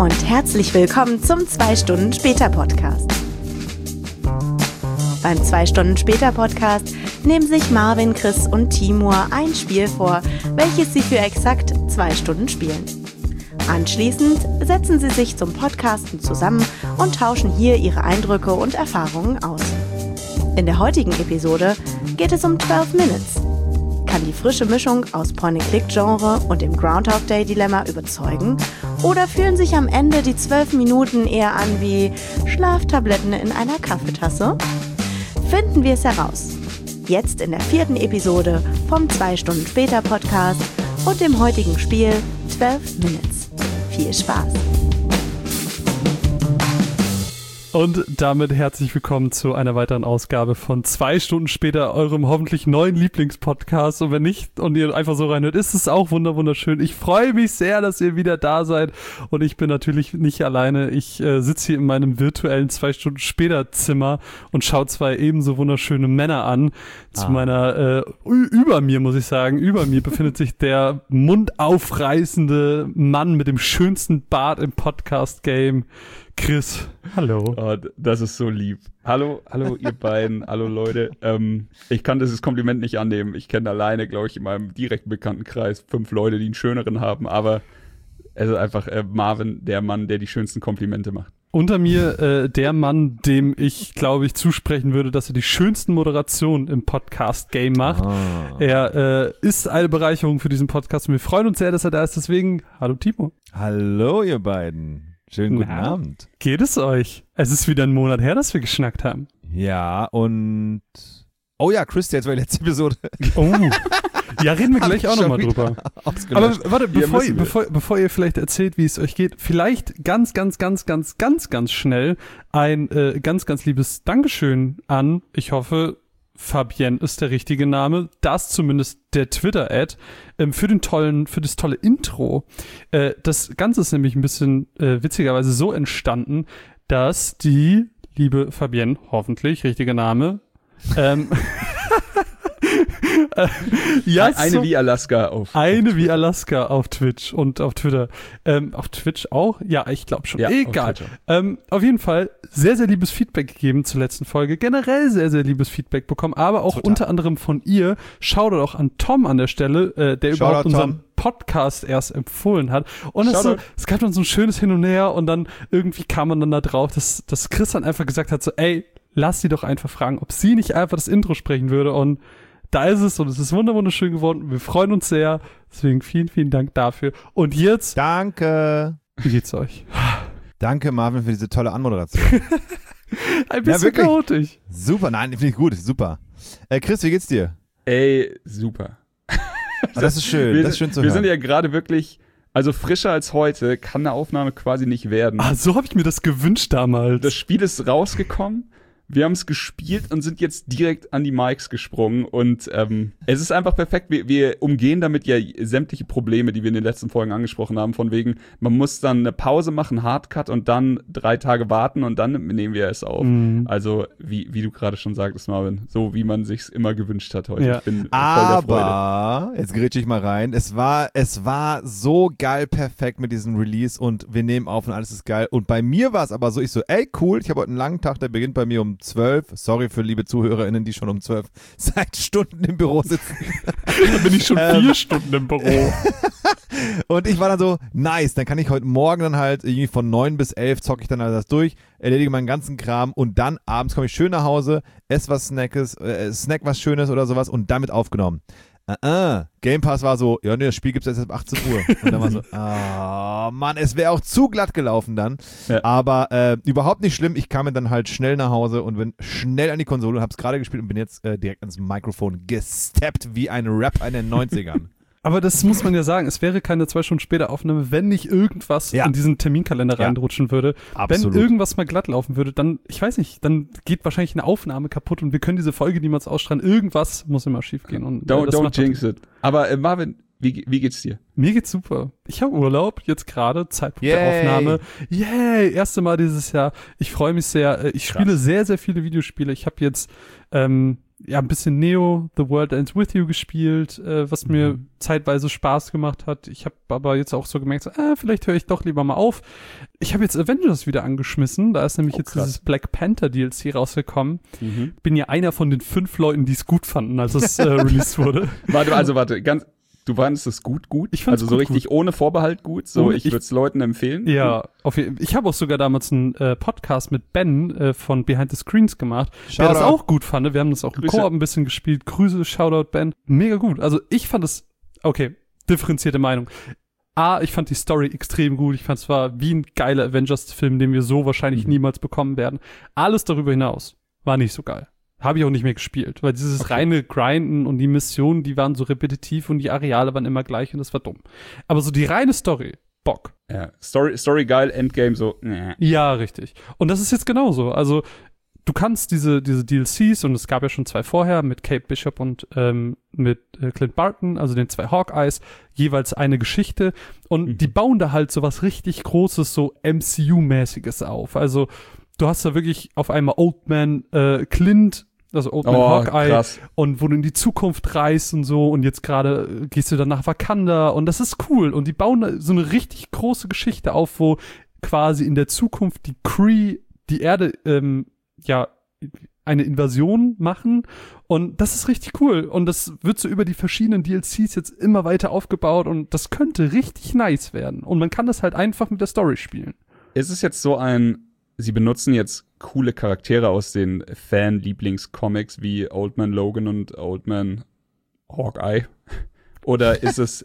und herzlich willkommen zum 2 Stunden später Podcast. Beim 2 Stunden später Podcast nehmen sich Marvin, Chris und Timur ein Spiel vor, welches sie für exakt 2 Stunden spielen. Anschließend setzen sie sich zum Podcasten zusammen und tauschen hier ihre Eindrücke und Erfahrungen aus. In der heutigen Episode geht es um 12 Minutes. Kann die frische Mischung aus Point-and-Click-Genre und dem Groundhog Day-Dilemma überzeugen? Oder fühlen sich am Ende die 12 Minuten eher an wie Schlaftabletten in einer Kaffeetasse? Finden wir es heraus. Jetzt in der 4. Episode vom 2 Stunden später Podcast und dem heutigen Spiel 12 Minutes. Viel Spaß! Und damit herzlich willkommen zu einer weiteren Ausgabe von 2 Stunden später, eurem hoffentlich neuen Lieblingspodcast. Und wenn nicht und ihr einfach so reinhört, ist es auch wunderschön. Ich freue mich sehr, dass ihr wieder da seid. Und ich bin natürlich nicht alleine. Ich sitze hier in meinem virtuellen 2 Stunden später Zimmer und schaue 2 ebenso wunderschöne Männer an. Zu meiner, über mir muss ich sagen, über mir befindet sich der mundaufreißende Mann mit dem schönsten Bart im Podcast-Game. Chris, hallo. Oh, das ist so lieb. Hallo ihr beiden, hallo Leute. Ich kann dieses Kompliment nicht annehmen. Ich kenne alleine, glaube ich, in meinem direkten Bekanntenkreis 5 Leute, die einen schöneren haben, aber es ist einfach Marvin, der Mann, der die schönsten Komplimente macht. Unter mir der Mann, dem ich, glaube ich, zusprechen würde, dass er die schönsten Moderationen im Podcast-Game macht. Er ist eine Bereicherung für diesen Podcast und wir freuen uns sehr, dass er da ist. Deswegen, hallo Timo. Hallo ihr beiden. Schönen guten Abend. Geht es euch? Es ist wieder ein Monat her, dass wir geschnackt haben. Ja, und oh ja, Chris, jetzt war die letzte Episode. Oh, ja, reden wir gleich auch nochmal drüber. Aber warte, bevor ihr vielleicht erzählt, wie es euch geht, vielleicht ganz schnell ein ganz liebes Dankeschön an, ich hoffe, Fabienne ist der richtige Name, das zumindest der Twitter-Ad, für das tolle Intro. Das Ganze ist nämlich ein bisschen witzigerweise so entstanden, dass die liebe Fabienne, hoffentlich, richtiger Name, ja, eine wie Alaska auf Twitch und auf Twitter. Auf Twitch auch? Ja, ich glaube schon. Ja, egal. Auf jeden Fall sehr, sehr liebes Feedback gegeben zur letzten Folge. Generell sehr, sehr liebes Feedback bekommen, aber auch unter anderem von ihr. Shoutout auch an Tom an der Stelle, der überhaupt unseren Podcast erst empfohlen hat. Und es gab dann so ein schönes Hin und Her und dann irgendwie kam man dann da drauf, dass Chris dann einfach gesagt hat, so ey, lass sie doch einfach fragen, ob sie nicht einfach das Intro sprechen würde. Und da ist es und es ist wunderschön geworden. Wir freuen uns sehr. Deswegen vielen Dank dafür. Und jetzt... Danke. Wie geht's euch? Danke, Marvin, für diese tolle Anmoderation. Ein bisschen chaotisch. Super, nein, finde ich gut, super. Chris, wie geht's dir? Ey, super. Das ist schön, das ist schön zu hören. Wir sind ja gerade wirklich... Also frischer als heute kann eine Aufnahme quasi nicht werden. So habe ich mir das gewünscht damals. Das Spiel ist rausgekommen, wir haben es gespielt und sind jetzt direkt an die Mics gesprungen. Und es ist einfach perfekt. Wir umgehen damit ja sämtliche Probleme, die wir in den letzten Folgen angesprochen haben. Von wegen, man muss dann eine Pause machen, Hardcut und dann 3 Tage warten und dann nehmen wir es auf. Also wie du gerade schon sagtest, Marvin, so wie man sich's immer gewünscht hat heute. Ja. Ich bin voll der Freude. Aber, jetzt grätsche ich mal rein, es war so geil perfekt mit diesem Release und wir nehmen auf und alles ist geil. Und bei mir war es aber so, ich so, ey cool, ich habe heute einen langen Tag, der beginnt bei mir um 12. Sorry für liebe ZuhörerInnen, die schon um 12 seit Stunden im Büro sitzen. Da bin ich schon 4 Stunden im Büro. Und ich war dann so, nice, dann kann ich heute Morgen dann halt irgendwie von 9 bis 11 zocke ich dann halt das durch, erledige meinen ganzen Kram und dann abends komme ich schön nach Hause, esse was Snack was Schönes oder sowas und damit aufgenommen. Game Pass war so, ja ne, das Spiel gibt's jetzt ab 18 Uhr. Und dann war so, Mann, es wäre auch zu glatt gelaufen dann. Ja. Aber überhaupt nicht schlimm, ich kam dann halt schnell nach Hause und bin schnell an die Konsole und hab's gerade gespielt und bin jetzt direkt ans Mikrofon gesteppt wie ein Rapper in den 90ern. Aber das muss man ja sagen, es wäre keine 2 Stunden später Aufnahme, wenn nicht irgendwas in diesen Terminkalender reinrutschen würde. Absolut. Wenn irgendwas mal glatt laufen würde, dann, ich weiß nicht, dann geht wahrscheinlich eine Aufnahme kaputt und wir können diese Folge niemals ausstrahlen. Irgendwas muss immer schief gehen. Und, don't jinx it. Aber Marvin, wie geht's dir? Mir geht's super. Ich habe Urlaub, jetzt gerade, Zeitpunkt der Aufnahme. Yay, erste Mal dieses Jahr. Ich freue mich sehr. Ich spiele sehr, sehr viele Videospiele. Ich habe jetzt ein bisschen Neo, The World Ends With You gespielt, was mir zeitweise Spaß gemacht hat. Ich habe aber jetzt auch so gemerkt, vielleicht höre ich doch lieber mal auf. Ich habe jetzt Avengers wieder angeschmissen. Da ist nämlich jetzt dieses Black Panther DLC rausgekommen. Bin ja einer von den 5 Leuten, die es gut fanden, als es released wurde. Warte, du fandest es gut? Ich fand's also so richtig ohne Vorbehalt gut? So, ich würde es Leuten empfehlen? Ja, ich habe auch sogar damals einen Podcast mit Ben von Behind the Screens gemacht, der das auch gut fand. Wir haben das auch im Koop ein bisschen gespielt. Grüße, Shoutout Ben. Mega gut. Also ich fand es, okay, differenzierte Meinung. Ich fand die Story extrem gut. Ich fand es war wie ein geiler Avengers-Film, den wir so wahrscheinlich niemals bekommen werden. Alles darüber hinaus war nicht so geil. Habe ich auch nicht mehr gespielt, weil dieses reine Grinden und die Missionen, die waren so repetitiv und die Areale waren immer gleich und das war dumm. Aber so die reine Story, Bock. Ja, Story geil, Endgame so, Ja, richtig. Und das ist jetzt genauso. Also du kannst diese DLCs, und es gab ja schon 2 vorher, mit Kate Bishop und mit Clint Barton, also den 2 Hawkeyes, jeweils eine Geschichte. Und die bauen da halt so was richtig Großes, so MCU-mäßiges auf. Also du hast da wirklich auf einmal Old Man Clint, also Old Man Hawkeye, krass. Und wo du in die Zukunft reist und so, und jetzt gerade gehst du dann nach Wakanda und das ist cool, und die bauen da so eine richtig große Geschichte auf, wo quasi in der Zukunft die Kree die Erde, eine Invasion machen, und das ist richtig cool, und das wird so über die verschiedenen DLCs jetzt immer weiter aufgebaut, und das könnte richtig nice werden, und man kann das halt einfach mit der Story spielen. Ist es jetzt so Sie benutzen jetzt coole Charaktere aus den Fan-Lieblings-Comics wie Old Man Logan und Old Man Hawkeye? Oder ist es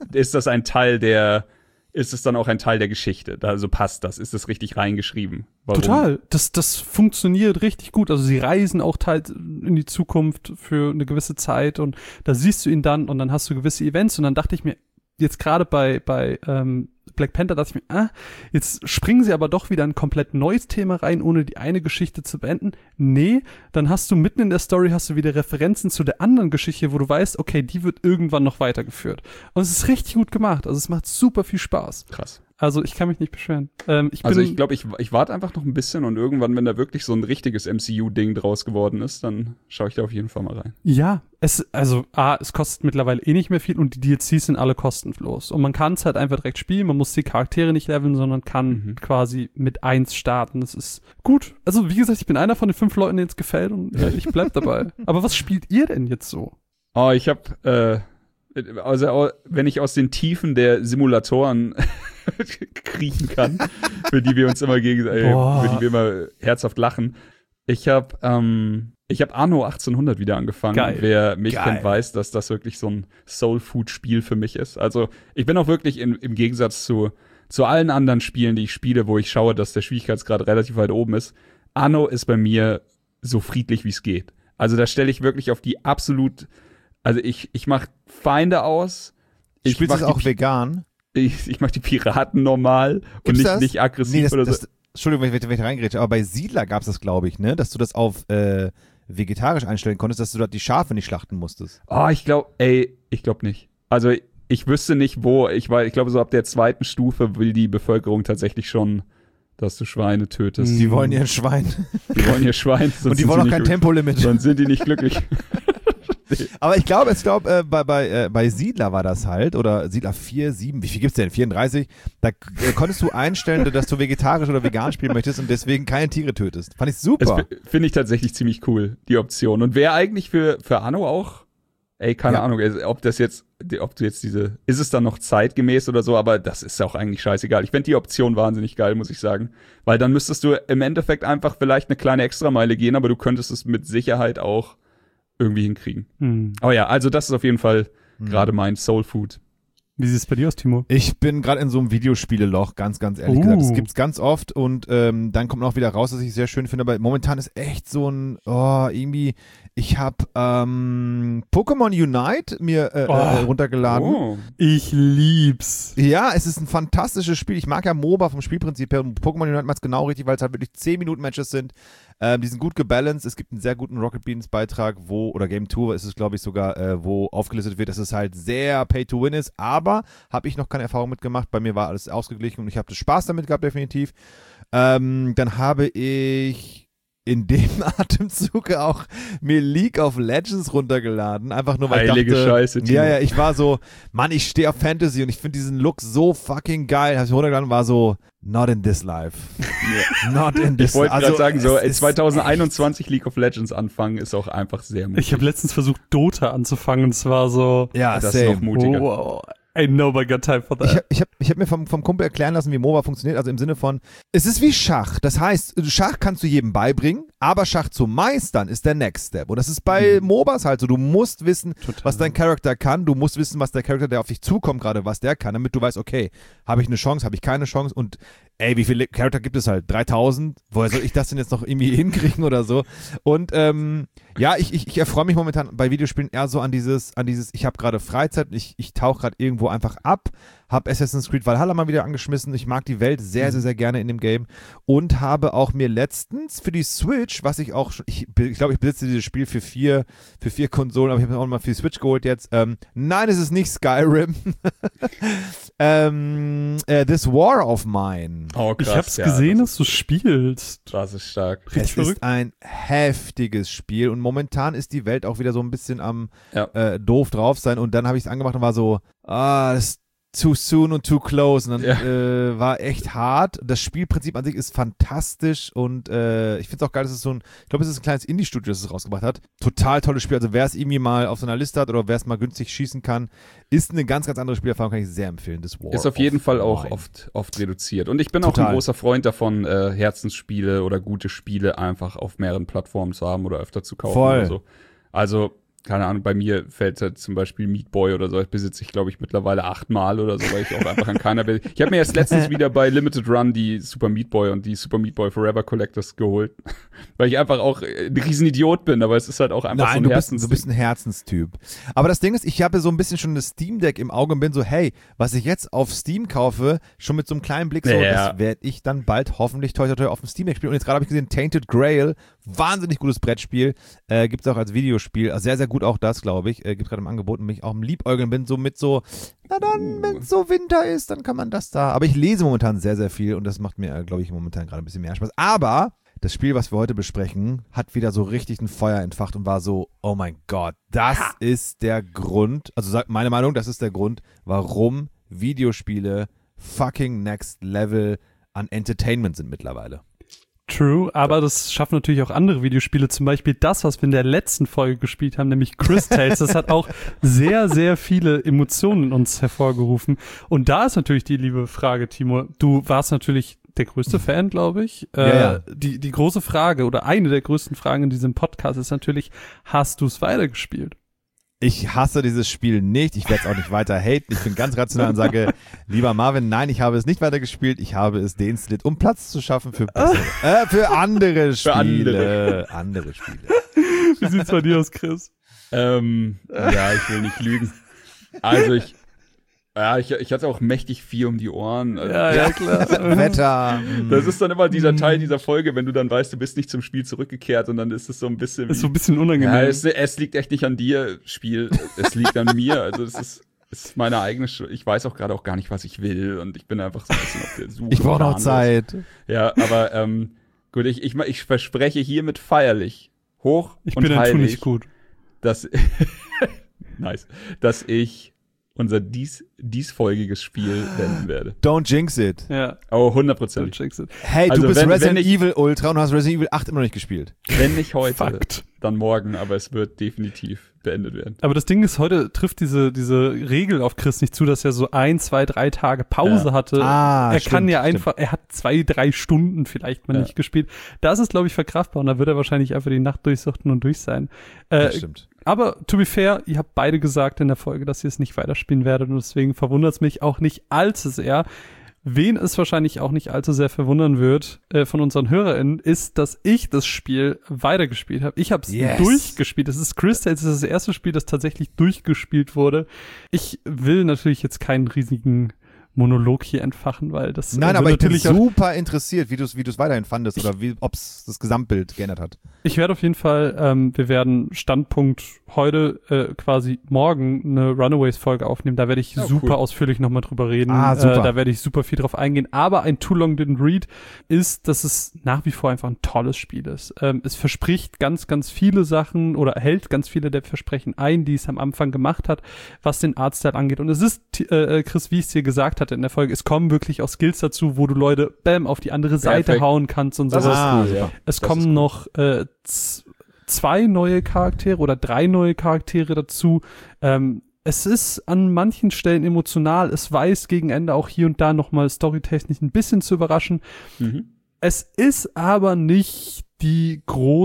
dann auch ein Teil der Geschichte? Also passt das? Ist das richtig reingeschrieben? Warum? Total. Das funktioniert richtig gut. Also sie reisen auch teils in die Zukunft für eine gewisse Zeit, und da siehst du ihn dann, und dann hast du gewisse Events, und dann dachte ich mir, jetzt gerade bei Black Panther dachte ich mir, jetzt springen sie aber doch wieder ein komplett neues Thema rein, ohne die eine Geschichte zu beenden. Nee, dann hast du mitten in der Story wieder Referenzen zu der anderen Geschichte, wo du weißt, okay, die wird irgendwann noch weitergeführt. Und es ist richtig gut gemacht. Also es macht super viel Spaß. Krass. Also ich kann mich nicht beschweren. Ich glaube, ich warte einfach noch ein bisschen, und irgendwann, wenn da wirklich so ein richtiges MCU-Ding draus geworden ist, dann schaue ich da auf jeden Fall mal rein. Ja, es kostet mittlerweile nicht mehr viel, und die DLCs sind alle kostenlos. Und man kann es halt einfach direkt spielen, man muss die Charaktere nicht leveln, sondern kann quasi mit 1 starten. Das ist gut. Also wie gesagt, ich bin einer von den 5 Leuten, denen es gefällt, und ich bleib dabei. Aber was spielt ihr denn jetzt so? Ich habe also wenn ich aus den Tiefen der Simulatoren kriechen kann, für die wir uns immer für die wir immer herzhaft lachen. Ich habe Anno 1800 wieder angefangen. Geil. Wer mich kennt, weiß, dass das wirklich so ein Soul-Food-Spiel für mich ist. Also ich bin auch wirklich im Gegensatz zu allen anderen Spielen, die ich spiele, wo ich schaue, dass der Schwierigkeitsgrad relativ weit oben ist. Anno ist bei mir so friedlich, wie es geht. Also da stelle ich wirklich auf die also ich mache Feinde aus. Spielst du es auch vegan? Ich mache die Piraten normal. Gibt's und nicht aggressiv oder so. Entschuldigung, wenn ich reingrätsche, aber bei Siedler gab es das, glaube ich, ne? Dass du das auf vegetarisch einstellen konntest, dass du dort die Schafe nicht schlachten musstest. Ich glaube nicht. Also ich wüsste nicht, wo. Ich glaube, so ab der 2. Stufe will die Bevölkerung tatsächlich schon, dass du Schweine tötest. Die wollen ihr Schwein. Die wollen ihr Schwein. Und die wollen auch kein Tempolimit. Sonst sind die nicht glücklich. Aber ich glaube, bei Siedler war das halt, oder Siedler 4, 7, wie viel gibt's denn? 34? Da konntest du einstellen, dass du vegetarisch oder vegan spielen möchtest und deswegen keine Tiere tötest. Fand ich super. Das finde ich tatsächlich ziemlich cool, die Option. Und wäre eigentlich für Anno auch, keine Ahnung, ob du jetzt ist es dann noch zeitgemäß oder so, aber das ist auch eigentlich scheißegal. Ich fände die Option wahnsinnig geil, muss ich sagen. Weil dann müsstest du im Endeffekt einfach vielleicht eine kleine Extrameile gehen, aber du könntest es mit Sicherheit auch irgendwie hinkriegen. Aber ja, also das ist auf jeden Fall gerade mein Soul Food. Wie sieht es bei dir aus, Timo? Ich bin gerade in so einem Videospiele-Loch, ganz ehrlich gesagt. Das gibt's ganz oft, und dann kommt noch wieder raus, was ich sehr schön finde, aber momentan ist echt so ein, irgendwie, ich habe Pokémon Unite mir runtergeladen. Ich lieb's. Ja, es ist ein fantastisches Spiel. Ich mag ja MOBA vom Spielprinzip her, und Pokémon Unite macht's genau richtig, weil es halt wirklich 10-Minuten-Matches sind. Die sind gut gebalanced. Es gibt einen sehr guten Rocket Beans Beitrag, oder Game Tour ist es, glaube ich, sogar, wo aufgelistet wird, dass es halt sehr Pay-to-Win ist, aber habe ich noch keine Erfahrung mitgemacht. Bei mir war alles ausgeglichen und ich habe Spaß damit gehabt, definitiv. Dann habe ich in dem Atemzug auch mir League of Legends runtergeladen, einfach nur, weil Heilige ich dachte, Scheiße, Timo. ja, ich war so, Mann, ich stehe auf Fantasy und ich finde diesen Look so fucking geil. Hab ich runtergeladen und war so, not in this life. Not in this life. Ich wollte gerade sagen, so 2021 League of Legends anfangen ist auch einfach sehr mutig. Ich habe letztens versucht, Dota anzufangen und es war so, ja, das same. ist noch mutiger. wow. I know I got time for that. Ich hab mir vom Kumpel erklären lassen, wie MOBA funktioniert, also im Sinne von, es ist wie Schach. Das heißt, Schach kannst du jedem beibringen, aber Schach zu meistern ist der Next Step. Und das ist bei MOBAs halt so, du musst wissen, was dein Charakter kann, du musst wissen, was der Charakter, der auf dich zukommt gerade, was der kann, damit du weißt, okay, habe ich eine Chance, habe ich keine Chance und ey, wie viele Charakter gibt es halt? 3000? Woher soll ich das denn jetzt noch irgendwie hinkriegen oder so? Und ja, ich erfreue mich momentan bei Videospielen eher so an dieses, ich habe gerade Freizeit, ich tauche gerade irgendwo einfach ab, habe Assassin's Creed Valhalla mal wieder angeschmissen, ich mag die Welt sehr, sehr, sehr gerne in dem Game und habe auch mir letztens für die Switch, was ich auch schon, ich glaube, ich besitze dieses Spiel für vier Konsolen, aber ich habe mir auch mal für die Switch geholt jetzt. Nein, es ist nicht Skyrim. This War of Mine. Oh, krass, ich hab's gesehen, dass du spielst. Das ist stark. Es ist ein heftiges Spiel und momentan ist die Welt auch wieder so ein bisschen am doof drauf sein und dann habe ich es angemacht und war so, das ist too soon und too close und dann war echt hart. Das Spielprinzip an sich ist fantastisch und ich finde es auch geil, dass es ich glaube, es ist ein kleines Indie-Studio, das es rausgebracht hat. Total tolles Spiel, also wer es irgendwie mal auf so einer Liste hat oder wer es mal günstig schießen kann, ist eine ganz, ganz andere Spielerfahrung, kann ich sehr empfehlen. Das War ist auf jeden Fall auch oft reduziert und ich bin auch ein großer Freund davon, Herzensspiele oder gute Spiele einfach auf mehreren Plattformen zu haben oder öfter zu kaufen. Voll. Oder so. Also keine Ahnung, bei mir fällt halt zum Beispiel Meat Boy oder so, das besitze ich, glaube ich, mittlerweile 8-mal oder so, weil ich auch einfach an keiner bin. Ich habe mir erst letztens wieder bei Limited Run die Super Meat Boy und die Super Meat Boy Forever Collectors geholt, weil ich einfach auch ein Riesenidiot bin, aber es ist halt auch einfach so ein Herzenstyp. Du bist ein Herzenstyp. Aber das Ding ist, ich habe so ein bisschen schon das Steam Deck im Auge und bin so, hey, was ich jetzt auf Steam kaufe, schon mit so einem kleinen Blick so, das werde ich dann bald hoffentlich toi auf dem Steam Deck spielen. Und jetzt gerade habe ich gesehen, Tainted Grail, wahnsinnig gutes Brettspiel, gibt es auch als Videospiel, also sehr, sehr gut auch das, glaube ich, gibt gerade im Angebot und mich auch im Liebäugeln bin, so mit so, na dann, wenn es so Winter ist, dann kann man das da. Aber ich lese momentan sehr, sehr viel und das macht mir, glaube ich, momentan gerade ein bisschen mehr Spaß. Aber das Spiel, was wir heute besprechen, hat wieder so richtig ein Feuer entfacht und war so, oh mein Gott, das ist der Grund, also meine Meinung, das ist der Grund, warum Videospiele fucking next level an Entertainment sind mittlerweile. True, aber das schaffen natürlich auch andere Videospiele, zum Beispiel das, was wir in der letzten Folge gespielt haben, nämlich Chris Tales. Das hat auch sehr, sehr viele Emotionen in uns hervorgerufen. Und da ist natürlich die liebe Frage, Timo, du warst natürlich der größte Fan, glaube ich. Ja. Die große Frage oder eine der größten Fragen in diesem Podcast ist natürlich, hast du es weitergespielt? Ich hasse dieses Spiel nicht, ich werde es auch nicht weiter haten. Ich bin ganz rational und sage, lieber Marvin, nein, ich habe es nicht weitergespielt, ich habe es deinstalliert, um Platz zu schaffen für andere Spiele. Andere Spiele. Wie sieht's bei dir aus, Chris? Ja, ich will nicht lügen. Also ich hatte auch mächtig viel um die Ohren. Also, ja, klar. Wetter. Das ist dann immer dieser Teil dieser Folge, wenn du dann weißt, du bist nicht zum Spiel zurückgekehrt und dann ist es so ein bisschen ist so ein bisschen unangenehm. Ja, es liegt echt nicht an dir, Spiel. Es liegt an mir. Also es ist meine eigene Ich weiß auch gerade auch gar nicht, was ich will und ich bin einfach so ein bisschen auf der Suche. Ich brauche noch Zeit. Ja, aber gut, ich verspreche hiermit feierlich, hoch ich und bin heilig, nicht gut. dass ich unser diesfolgiges Spiel wenden werde. Don't jinx it. Ja. Oh, 100%. Don't jinx it. Hey, also du bist Resident ich, Evil Ultra und hast Resident Evil 8 immer noch nicht gespielt. Wenn nicht heute, Fakt. dann morgen, aber es wird definitiv beendet werden. Aber das Ding ist, heute trifft diese Regel auf Chris nicht zu, dass er so 1, 2, 3 Tage Pause hatte. Er kann ja einfach, er hat 2, 3 Stunden vielleicht mal nicht gespielt. Das ist, glaube ich, verkraftbar und da wird er wahrscheinlich einfach die Nacht durchsuchten und durch sein. Das stimmt. Aber to be fair, ihr habt beide gesagt in der Folge, dass ihr es nicht weiterspielen werdet und deswegen verwundert es mich auch nicht allzu sehr. Wen es wahrscheinlich auch nicht allzu sehr verwundern wird von unseren HörerInnen, ist, dass ich das Spiel weitergespielt habe. Ich habe es durchgespielt. Das ist Chris Tales, das ist das erste Spiel, das tatsächlich durchgespielt wurde. Ich will natürlich jetzt keinen riesigen Monolog hier entfachen, weil das Nein, aber ich bin super interessiert, wie du es weiterhin fandest oder ob es das Gesamtbild geändert hat. Ich werde auf jeden Fall, wir werden Standpunkt heute quasi morgen eine Runaways-Folge aufnehmen. Da werde ich super ausführlich nochmal drüber reden. Super. Da werde ich super viel drauf eingehen. Aber ein Too Long Didn't Read ist, dass es nach wie vor einfach ein tolles Spiel ist. Es verspricht ganz, ganz viele Sachen oder hält ganz viele der Versprechen ein, die es am Anfang gemacht hat, was den Artstyle angeht. Und es ist, Chris, wie ich es dir gesagt hatte in der Folge, es kommen wirklich auch Skills dazu, wo du Leute auf die andere Seite hauen kannst und sowas. Cool, es kommen noch 2 neue Charaktere oder 3 neue Charaktere dazu. Es ist an manchen Stellen emotional. Es weiß gegen Ende auch hier und da nochmal storytechnisch ein bisschen zu überraschen. Es ist aber nicht die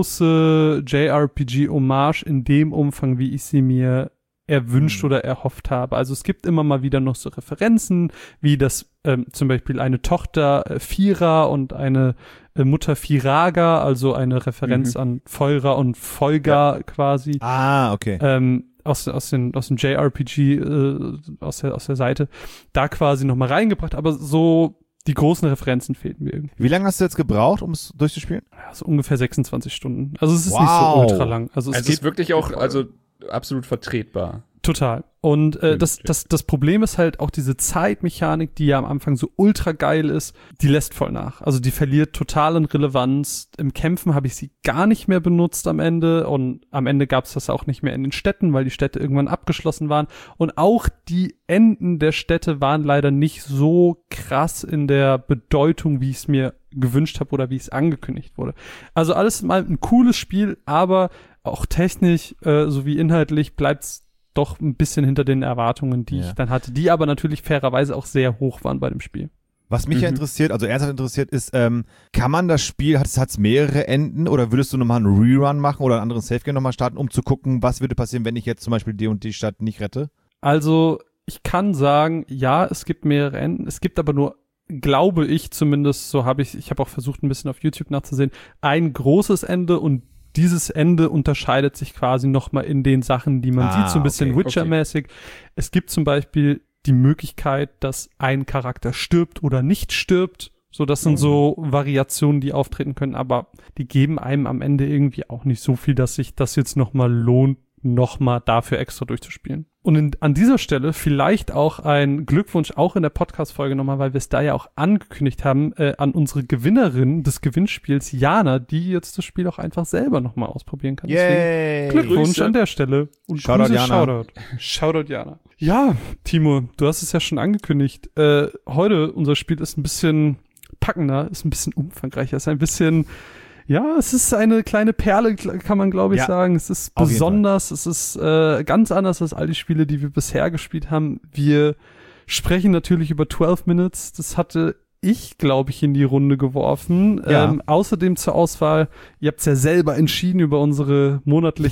große JRPG-Hommage in dem Umfang, wie ich sie mir erwünscht oder erhofft habe. Also es gibt immer mal wieder noch so Referenzen, wie das zum Beispiel eine Tochter Fira und eine Mutter Firaga, also eine Referenz an Feurer und Folger quasi. Okay. Aus dem JRPG, aus der Seite, da quasi nochmal reingebracht, aber so die großen Referenzen fehlten mir irgendwie. Wie lange hast du jetzt gebraucht, um es durchzuspielen? Ja, so ungefähr 26 Stunden. Also es ist nicht so ultra lang. Also es ist wirklich auch, absolut vertretbar. Total. Und das Problem ist halt auch diese Zeitmechanik, die ja am Anfang so ultra geil ist, die lässt voll nach. Also die verliert total in Relevanz. Im Kämpfen habe ich sie gar nicht mehr benutzt am Ende und am Ende gab es das auch nicht mehr in den Städten, weil die Städte irgendwann abgeschlossen waren. Und auch die Enden der Städte waren leider nicht so krass in der Bedeutung, wie ich es mir gewünscht habe oder wie es angekündigt wurde. Also alles mal ein cooles Spiel, aber auch technisch sowie inhaltlich bleibt's doch ein bisschen hinter den Erwartungen, die ich dann hatte, die aber natürlich fairerweise auch sehr hoch waren bei dem Spiel. Was mich ja interessiert, also ernsthaft interessiert, ist, kann man das Spiel, hat's mehrere Enden oder würdest du nochmal einen Rerun machen oder einen anderen Safe-Game nochmal starten, um zu gucken, was würde passieren, wenn ich jetzt zum Beispiel die und die Stadt nicht rette? Also, ich kann sagen, ja, es gibt mehrere Enden, es gibt aber nur, glaube ich zumindest, so habe ich habe auch versucht, ein bisschen auf YouTube nachzusehen, ein großes Ende und dieses Ende unterscheidet sich quasi nochmal in den Sachen, die man sieht, so ein bisschen Witcher-mäßig. Es gibt zum Beispiel die Möglichkeit, dass ein Charakter stirbt oder nicht stirbt. So, das sind so Variationen, die auftreten können, aber die geben einem am Ende irgendwie auch nicht so viel, dass sich das jetzt nochmal lohnt, nochmal dafür extra durchzuspielen. Und an dieser Stelle vielleicht auch ein Glückwunsch auch in der Podcast-Folge nochmal, weil wir es da ja auch angekündigt haben, an unsre Gewinnerin des Gewinnspiels, Jana, die jetzt das Spiel auch einfach selber nochmal ausprobieren kann. Yay! Glückwunsch Grüße an der Stelle. Und Shoutout Jana. Shoutout Jana. Ja, Timo, du hast es ja schon angekündigt. Heute, unser Spiel ist ein bisschen packender, ist ein bisschen umfangreicher, ist ein bisschen... Ja, es ist eine kleine Perle, kann man, glaube ich, sagen. Es ist besonders, es ist ganz anders als all die Spiele, die wir bisher gespielt haben. Wir sprechen natürlich über 12 Minutes. Das hatte ich, glaube ich, in die Runde geworfen. Ja. Außerdem zur Auswahl, ihr habt es ja selber entschieden über unseren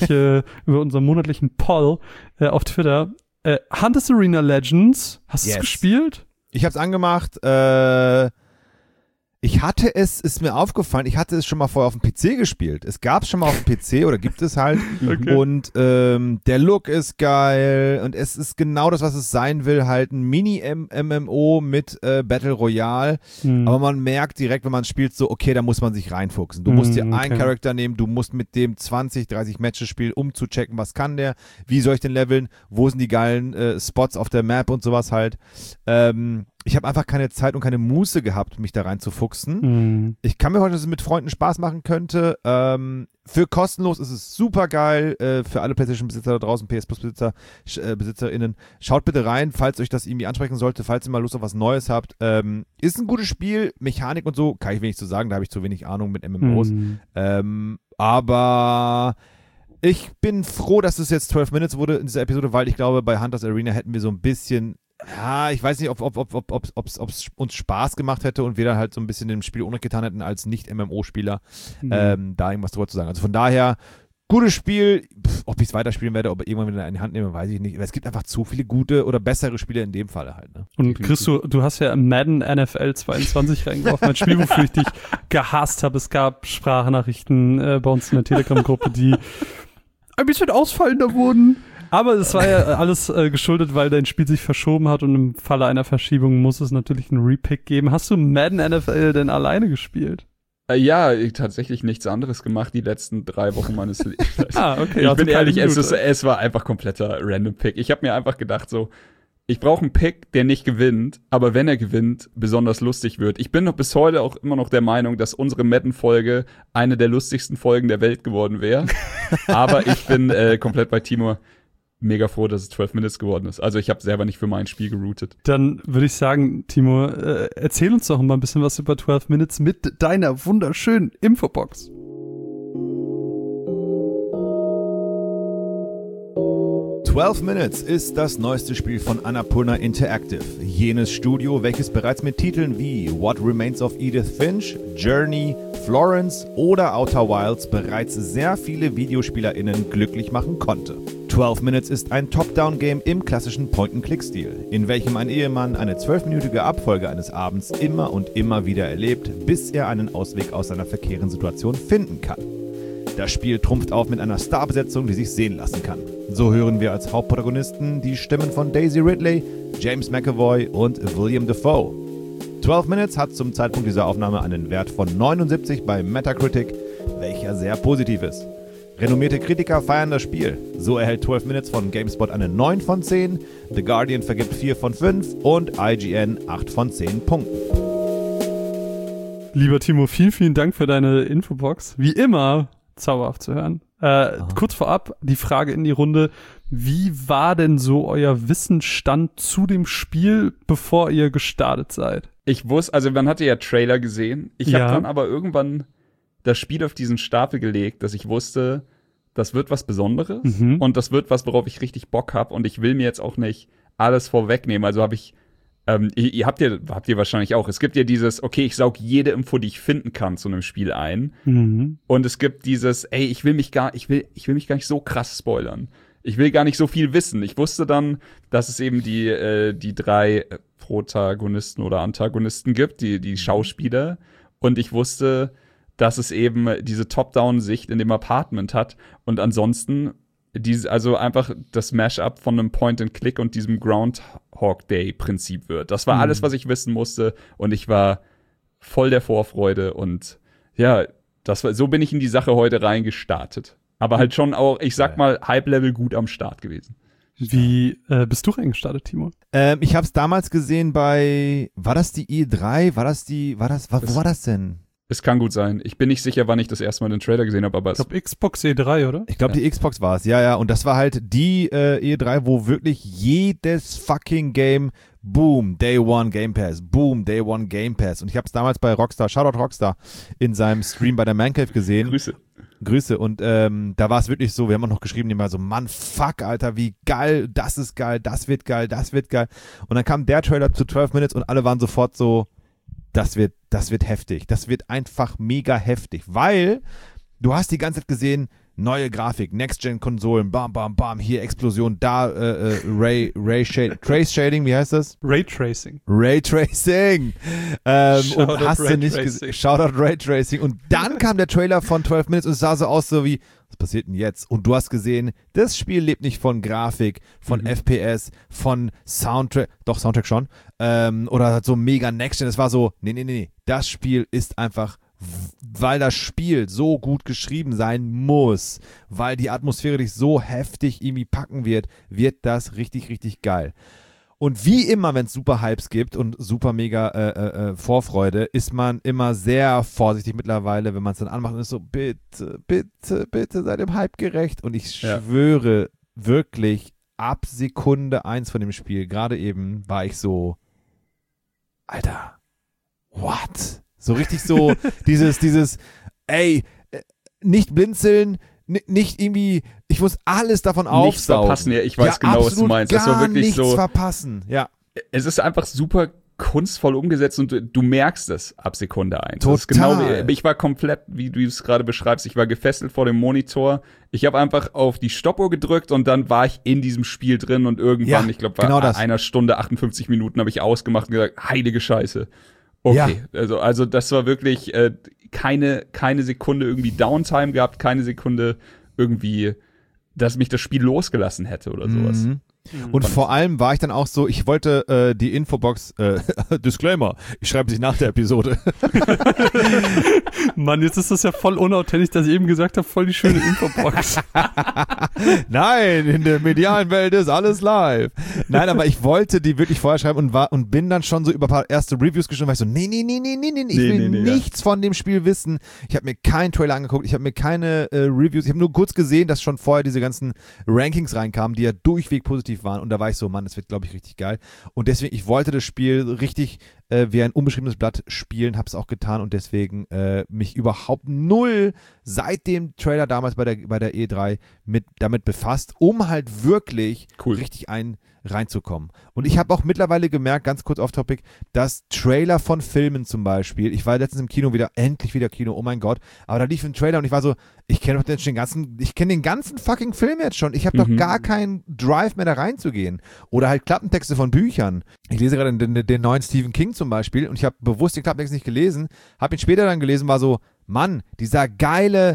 monatlichen Poll auf Twitter. Hunters Arena Legends, hast du es gespielt? Ich habe es angemacht, ich hatte es, ist mir aufgefallen, ich hatte es schon mal vorher auf dem PC gespielt. Es gab es schon mal auf dem PC oder gibt es halt. Okay. Und der Look ist geil und es ist genau das, was es sein will, halt ein Mini-MMO mit Battle Royale. Aber man merkt direkt, wenn man spielt, so, okay, da muss man sich reinfuchsen. Du musst dir einen Charakter nehmen, du musst mit dem 20, 30 Matches spielen, um zu checken, was kann der, wie soll ich den leveln, wo sind die geilen Spots auf der Map und sowas halt. Ich habe einfach keine Zeit und keine Muße gehabt, mich da reinzufuchsen. Ich kann mir heute, dass es mit Freunden Spaß machen könnte. Für kostenlos ist es super geil. Für alle PlayStation-Besitzer da draußen, PS Plus-Besitzer, BesitzerInnen. Schaut bitte rein, falls euch das irgendwie ansprechen sollte, falls ihr mal Lust auf was Neues habt. Ist ein gutes Spiel. Mechanik und so, kann ich wenig zu sagen, da habe ich zu wenig Ahnung mit MMOs. Aber ich bin froh, dass es jetzt 12 Minutes wurde in dieser Episode, weil ich glaube, bei Hunters Arena hätten wir so ein bisschen... Ja, ich weiß nicht, ob es uns Spaß gemacht hätte und wir dann halt so ein bisschen dem Spiel Unrecht getan hätten als Nicht-MMO-Spieler, da irgendwas drüber zu sagen. Also von daher, gutes Spiel. Ob ich es weiterspielen werde, ob ich irgendwann wieder in die Hand nehme, weiß ich nicht. Aber es gibt einfach zu viele gute oder bessere Spiele in dem Falle halt. Ne? Und Chris, du hast ja Madden NFL 22 reingeworfen, ein Spiel, wofür ich dich gehasst habe. Es gab Sprachnachrichten bei uns in der Telegram-Gruppe, die ein bisschen ausfallender wurden. Aber es war ja alles geschuldet, weil dein Spiel sich verschoben hat und im Falle einer Verschiebung muss es natürlich einen Repick geben. Hast du Madden NFL denn alleine gespielt? Ja, tatsächlich nichts anderes gemacht die letzten 3 Wochen meines Lebens. Okay. Ich bin ehrlich, es war einfach kompletter Random Pick. Ich habe mir einfach gedacht so, ich brauche einen Pick, der nicht gewinnt, aber wenn er gewinnt, besonders lustig wird. Ich bin noch bis heute auch immer noch der Meinung, dass unsere Madden-Folge eine der lustigsten Folgen der Welt geworden wäre. Aber ich bin komplett bei Timo. Mega froh, dass es 12 Minutes geworden ist. Also ich habe selber nicht für mein Spiel geroutet. Dann würde ich sagen, Timo, erzähl uns doch mal ein bisschen was über 12 Minutes mit deiner wunderschönen Infobox. "12 Minutes" ist das neueste Spiel von Annapurna Interactive. Jenes Studio, welches bereits mit Titeln wie What Remains of Edith Finch, Journey, Florence oder Outer Wilds bereits sehr viele VideospielerInnen glücklich machen konnte. 12 Minutes ist ein Top-Down-Game im klassischen Point-and-Click-Stil, in welchem ein Ehemann eine 12-minütige Abfolge eines Abends immer und immer wieder erlebt, bis er einen Ausweg aus seiner verkehrenden Situation finden kann. Das Spiel trumpft auf mit einer Starbesetzung, die sich sehen lassen kann. So hören wir als Hauptprotagonisten die Stimmen von Daisy Ridley, James McAvoy und William Dafoe. 12 Minutes hat zum Zeitpunkt dieser Aufnahme einen Wert von 79 bei Metacritic, welcher sehr positiv ist. Renommierte Kritiker feiern das Spiel. So erhält 12 Minutes von GameSpot eine 9 von 10, The Guardian vergibt 4 von 5 und IGN 8 von 10 Punkten. Lieber Timo, vielen, vielen Dank für deine Infobox. Wie immer zauberhaft zu hören. Kurz vorab die Frage in die Runde: Wie war denn so euer Wissensstand zu dem Spiel, bevor ihr gestartet seid? Ich wusste, also man hatte ja Trailer gesehen. Ich habe dann aber irgendwann das Spiel auf diesen Stapel gelegt, dass ich wusste, das wird was Besonderes und das wird was, worauf ich richtig Bock habe und ich will mir jetzt auch nicht alles vorwegnehmen. Also habe ich habt ihr wahrscheinlich auch. Es gibt ja dieses, okay, ich saug jede Info, die ich finden kann zu einem Spiel ein. Und es gibt dieses, ey, ich will mich gar nicht so krass spoilern. Ich will gar nicht so viel wissen. Ich wusste dann, dass es eben die 3 Protagonisten oder Antagonisten gibt, die Schauspieler. Und ich wusste, dass es eben diese Top-Down-Sicht in dem Apartment hat. Und ansonsten also einfach das Mashup von einem Point-and-Click und diesem Groundhog Day-Prinzip wird. Das war alles, was ich wissen musste. Und ich war voll der Vorfreude. Und ja, so bin ich in die Sache heute reingestartet. Aber halt schon auch, ich sag mal, Hype-Level gut am Start gewesen. Wie bist du reingestartet, Timo? Ich habe es damals gesehen war das die E3? Wo war das denn? Es kann gut sein. Ich bin nicht sicher, wann ich das erste Mal den Trailer gesehen habe, aber ich glaube Xbox E3, oder? Ich glaube, die Xbox war es, ja. Und das war halt die E3, wo wirklich jedes fucking Game, boom, Day One Game Pass, boom, Day One Game Pass. Und ich habe es damals bei Rockstar, Shoutout Rockstar, in seinem Stream bei der Man Cave gesehen. Grüße. Und da war es wirklich so, wir haben auch noch geschrieben, die mal so, Mann, fuck, Alter, wie geil, das ist geil, das wird geil, das wird geil. Und dann kam der Trailer zu 12 Minutes und alle waren sofort so, das wird heftig. Das wird einfach mega heftig, weil du hast die ganze Zeit gesehen, neue Grafik, Next-Gen-Konsolen, bam, bam, bam, hier Explosion, da Trace Shading, wie heißt das? Raytracing. Und hast du nicht gesehen? Shoutout Raytracing. Und dann kam der Trailer von 12 Minutes und es sah so aus, so wie, was passiert denn jetzt? Und du hast gesehen, das Spiel lebt nicht von Grafik, von FPS, von Soundtrack, doch Soundtrack schon, oder so mega Next-Gen. Es war so, nee, das Spiel ist einfach, weil das Spiel so gut geschrieben sein muss, weil die Atmosphäre dich so heftig irgendwie packen wird das richtig, richtig geil. Und wie immer, wenn es super Hypes gibt und super mega Vorfreude, ist man immer sehr vorsichtig mittlerweile, wenn man es dann anmacht und ist so, bitte seid dem Hype gerecht. Und ich schwöre wirklich, ab Sekunde 1 von dem Spiel, gerade eben, war ich so, Alter, what? So richtig so, dieses, ey, nicht blinzeln, nicht irgendwie, ich muss alles davon aufsaugen. Nichts verpassen, ja, ich weiß genau, was du meinst. Das war wirklich nichts so, verpassen, ja. Es ist einfach super kunstvoll umgesetzt und du merkst es ab Sekunde 1. Total. Das ist genau, ich war komplett, wie du es gerade beschreibst, ich war gefesselt vor dem Monitor. Ich habe einfach auf die Stoppuhr gedrückt und dann war ich in diesem Spiel drin und irgendwann, ich glaube, bei einer Stunde, 58 Minuten habe ich ausgemacht und gesagt, heilige Scheiße. Okay, also das war wirklich keine Sekunde irgendwie Downtime gehabt, keine Sekunde irgendwie dass mich das Spiel losgelassen hätte oder sowas. Und vor allem war ich dann auch so, ich wollte die Infobox, Disclaimer, ich schreibe sie nach der Episode. Mann, jetzt ist das ja voll unauthentisch, dass ich eben gesagt habe, voll die schöne Infobox. Nein, in der medialen Welt ist alles live. Nein, aber ich wollte die wirklich vorher schreiben und bin dann schon so über ein paar erste Reviews geschrieben, weil ich so, nee, ich will nichts von dem Spiel wissen. Ich habe mir keinen Trailer angeguckt, ich habe mir keine Reviews, ich habe nur kurz gesehen, dass schon vorher diese ganzen Rankings reinkamen, die ja durchweg positiv waren und da war ich so, Mann, das wird, glaube ich, richtig geil. Und deswegen, ich wollte das Spiel richtig wie ein unbeschriebenes Blatt spielen, habe es auch getan und deswegen mich überhaupt null seit dem Trailer damals bei der E3 damit befasst, um halt wirklich richtig reinzukommen. Und ich habe auch mittlerweile gemerkt, ganz kurz off topic, dass Trailer von Filmen zum Beispiel, ich war letztens im Kino endlich wieder Kino, oh mein Gott, aber da lief ein Trailer und ich war so, ich kenne den ganzen fucking Film jetzt schon, ich habe doch gar keinen Drive mehr da reinzugehen. Oder halt Klappentexte von Büchern. Ich lese gerade den neuen Stephen King zum Beispiel und ich habe bewusst den Klappentext nicht gelesen, habe ihn später dann gelesen, war so, Mann, dieser geile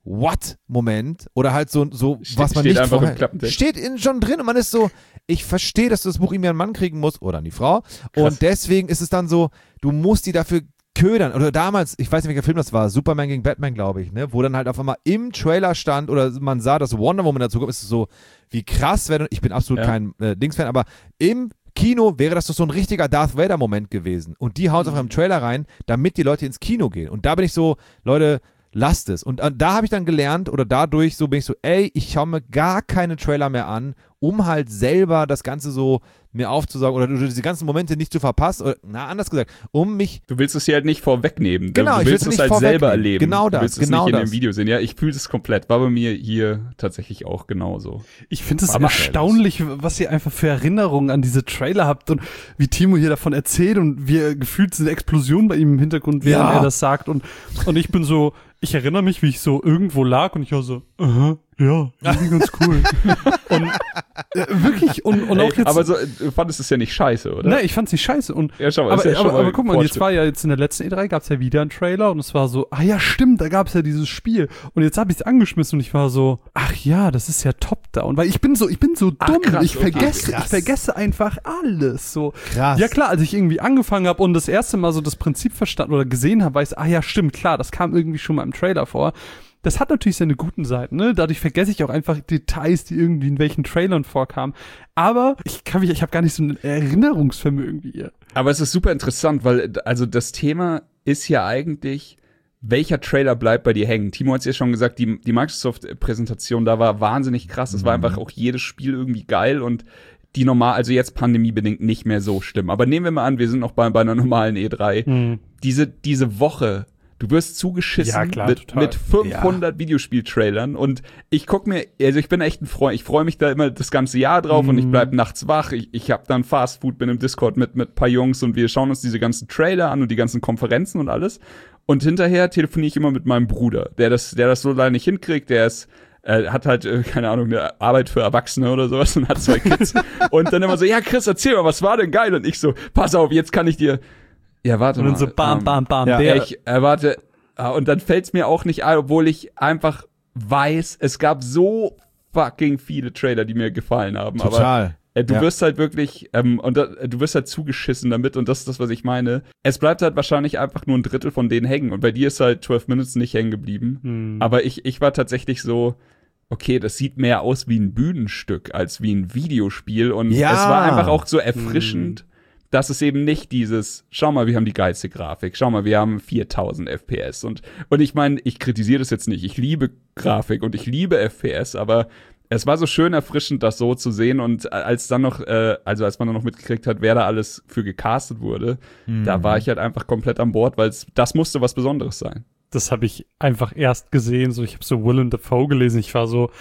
What-Moment oder halt so was man nicht vorher steht schon drin und man ist so, ich verstehe, dass du das Buch ihm ja einen Mann kriegen musst oder an die Frau. Krass. Und deswegen ist es dann so, du musst die dafür ködern. Oder damals, ich weiß nicht, welcher Film das war, Superman gegen Batman, glaube ich, ne, wo dann halt auf einmal im Trailer stand oder man sah, dass Wonder Woman dazu kommt, ist es so, wie krass wäre, ich bin absolut kein Dings-Fan, aber im Kino wäre das doch so ein richtiger Darth Vader-Moment gewesen. Und die hauen es auf einem Trailer rein, damit die Leute ins Kino gehen. Und da bin ich so, Leute, lasst es. Und da habe ich dann gelernt oder dadurch so bin ich so, ich schaue mir gar keine Trailer mehr an, um halt selber das Ganze so mir aufzusaugen oder diese ganzen Momente nicht zu verpassen. Oder, anders gesagt, um mich... Du willst es hier halt nicht vorwegnehmen. Genau, du willst es halt selber erleben. Genau das. Du willst es nicht in dem Video sehen. Ja, ich fühle es komplett. War bei mir hier tatsächlich auch genauso. Ich finde es erstaunlich, was ihr einfach für Erinnerungen an diese Trailer habt und wie Timo hier davon erzählt und wie er gefühlt diese Explosion bei ihm im Hintergrund, während er das sagt. Und ich bin so... Ich erinnere mich, wie ich so irgendwo lag und ich war so, ja, ganz cool. Und wirklich, und auch jetzt. Aber so, du fandest es ja nicht scheiße, oder? Nein, ich fand's nicht scheiße. Und, ja, schau mal, aber guck mal, jetzt war ja jetzt in der letzten E3 gab's ja wieder einen Trailer und es war so, ja stimmt, da gab's ja dieses Spiel. Und jetzt habe ich's angeschmissen und ich war so, ach ja, das ist ja Top-Down. Weil ich bin so dumm, krass, ich vergesse einfach alles. So. Krass. Ja klar, als ich irgendwie angefangen habe und das erste Mal so das Prinzip verstanden oder gesehen habe, weiß, ja stimmt, klar, das kam irgendwie schon mal im Trailer vor. Das hat natürlich seine guten Seiten, ne? Dadurch vergesse ich auch einfach Details, die irgendwie in welchen Trailern vorkamen. Aber ich habe gar nicht so ein Erinnerungsvermögen wie ihr. Aber es ist super interessant, weil also das Thema ist ja eigentlich, welcher Trailer bleibt bei dir hängen? Timo hat es ja schon gesagt, die Microsoft-Präsentation da war wahnsinnig krass. Es war einfach auch jedes Spiel irgendwie geil und die also jetzt pandemiebedingt nicht mehr so schlimm. Aber nehmen wir mal an, wir sind noch bei einer normalen E3. Diese Woche, du wirst zugeschissen mit 500 Videospieltrailern und ich guck mir, also ich bin echt ein Freund, ich freue mich da immer das ganze Jahr drauf und ich bleib nachts wach, ich hab dann Fast Food, bin im Discord mit ein paar Jungs und wir schauen uns diese ganzen Trailer an und die ganzen Konferenzen und alles und hinterher telefoniere ich immer mit meinem Bruder, der das so leider nicht hinkriegt, der ist hat halt, keine Ahnung, eine Arbeit für Erwachsene oder sowas und hat 2 Kids und dann immer so, ja Chris, erzähl mal, was war denn geil? Und ich so, pass auf, jetzt kann ich dir ja, warte mal. Und dann so bam, Ich warte. Und dann fällt's mir auch nicht ein, obwohl ich einfach weiß, es gab so fucking viele Trailer, die mir gefallen haben. Total. Aber du wirst halt wirklich, du wirst halt zugeschissen damit und das ist das, was ich meine. Es bleibt halt wahrscheinlich einfach nur ein Drittel von denen hängen und bei dir ist halt 12 Minutes nicht hängen geblieben. Aber ich war tatsächlich so, okay, das sieht mehr aus wie ein Bühnenstück als wie ein Videospiel und es war einfach auch so erfrischend. Das ist eben nicht dieses, schau mal, wir haben die geilste Grafik, schau mal, wir haben 4000 FPS und ich meine, ich kritisiere das jetzt nicht, ich liebe Grafik und ich liebe FPS, aber es war so schön erfrischend, das so zu sehen und als man dann noch mitgekriegt hat, wer da alles für gecastet wurde, da war ich halt einfach komplett an Bord, weil das musste was Besonderes sein. Das habe ich einfach erst gesehen, so ich habe so Willem Dafoe gelesen, ich war so,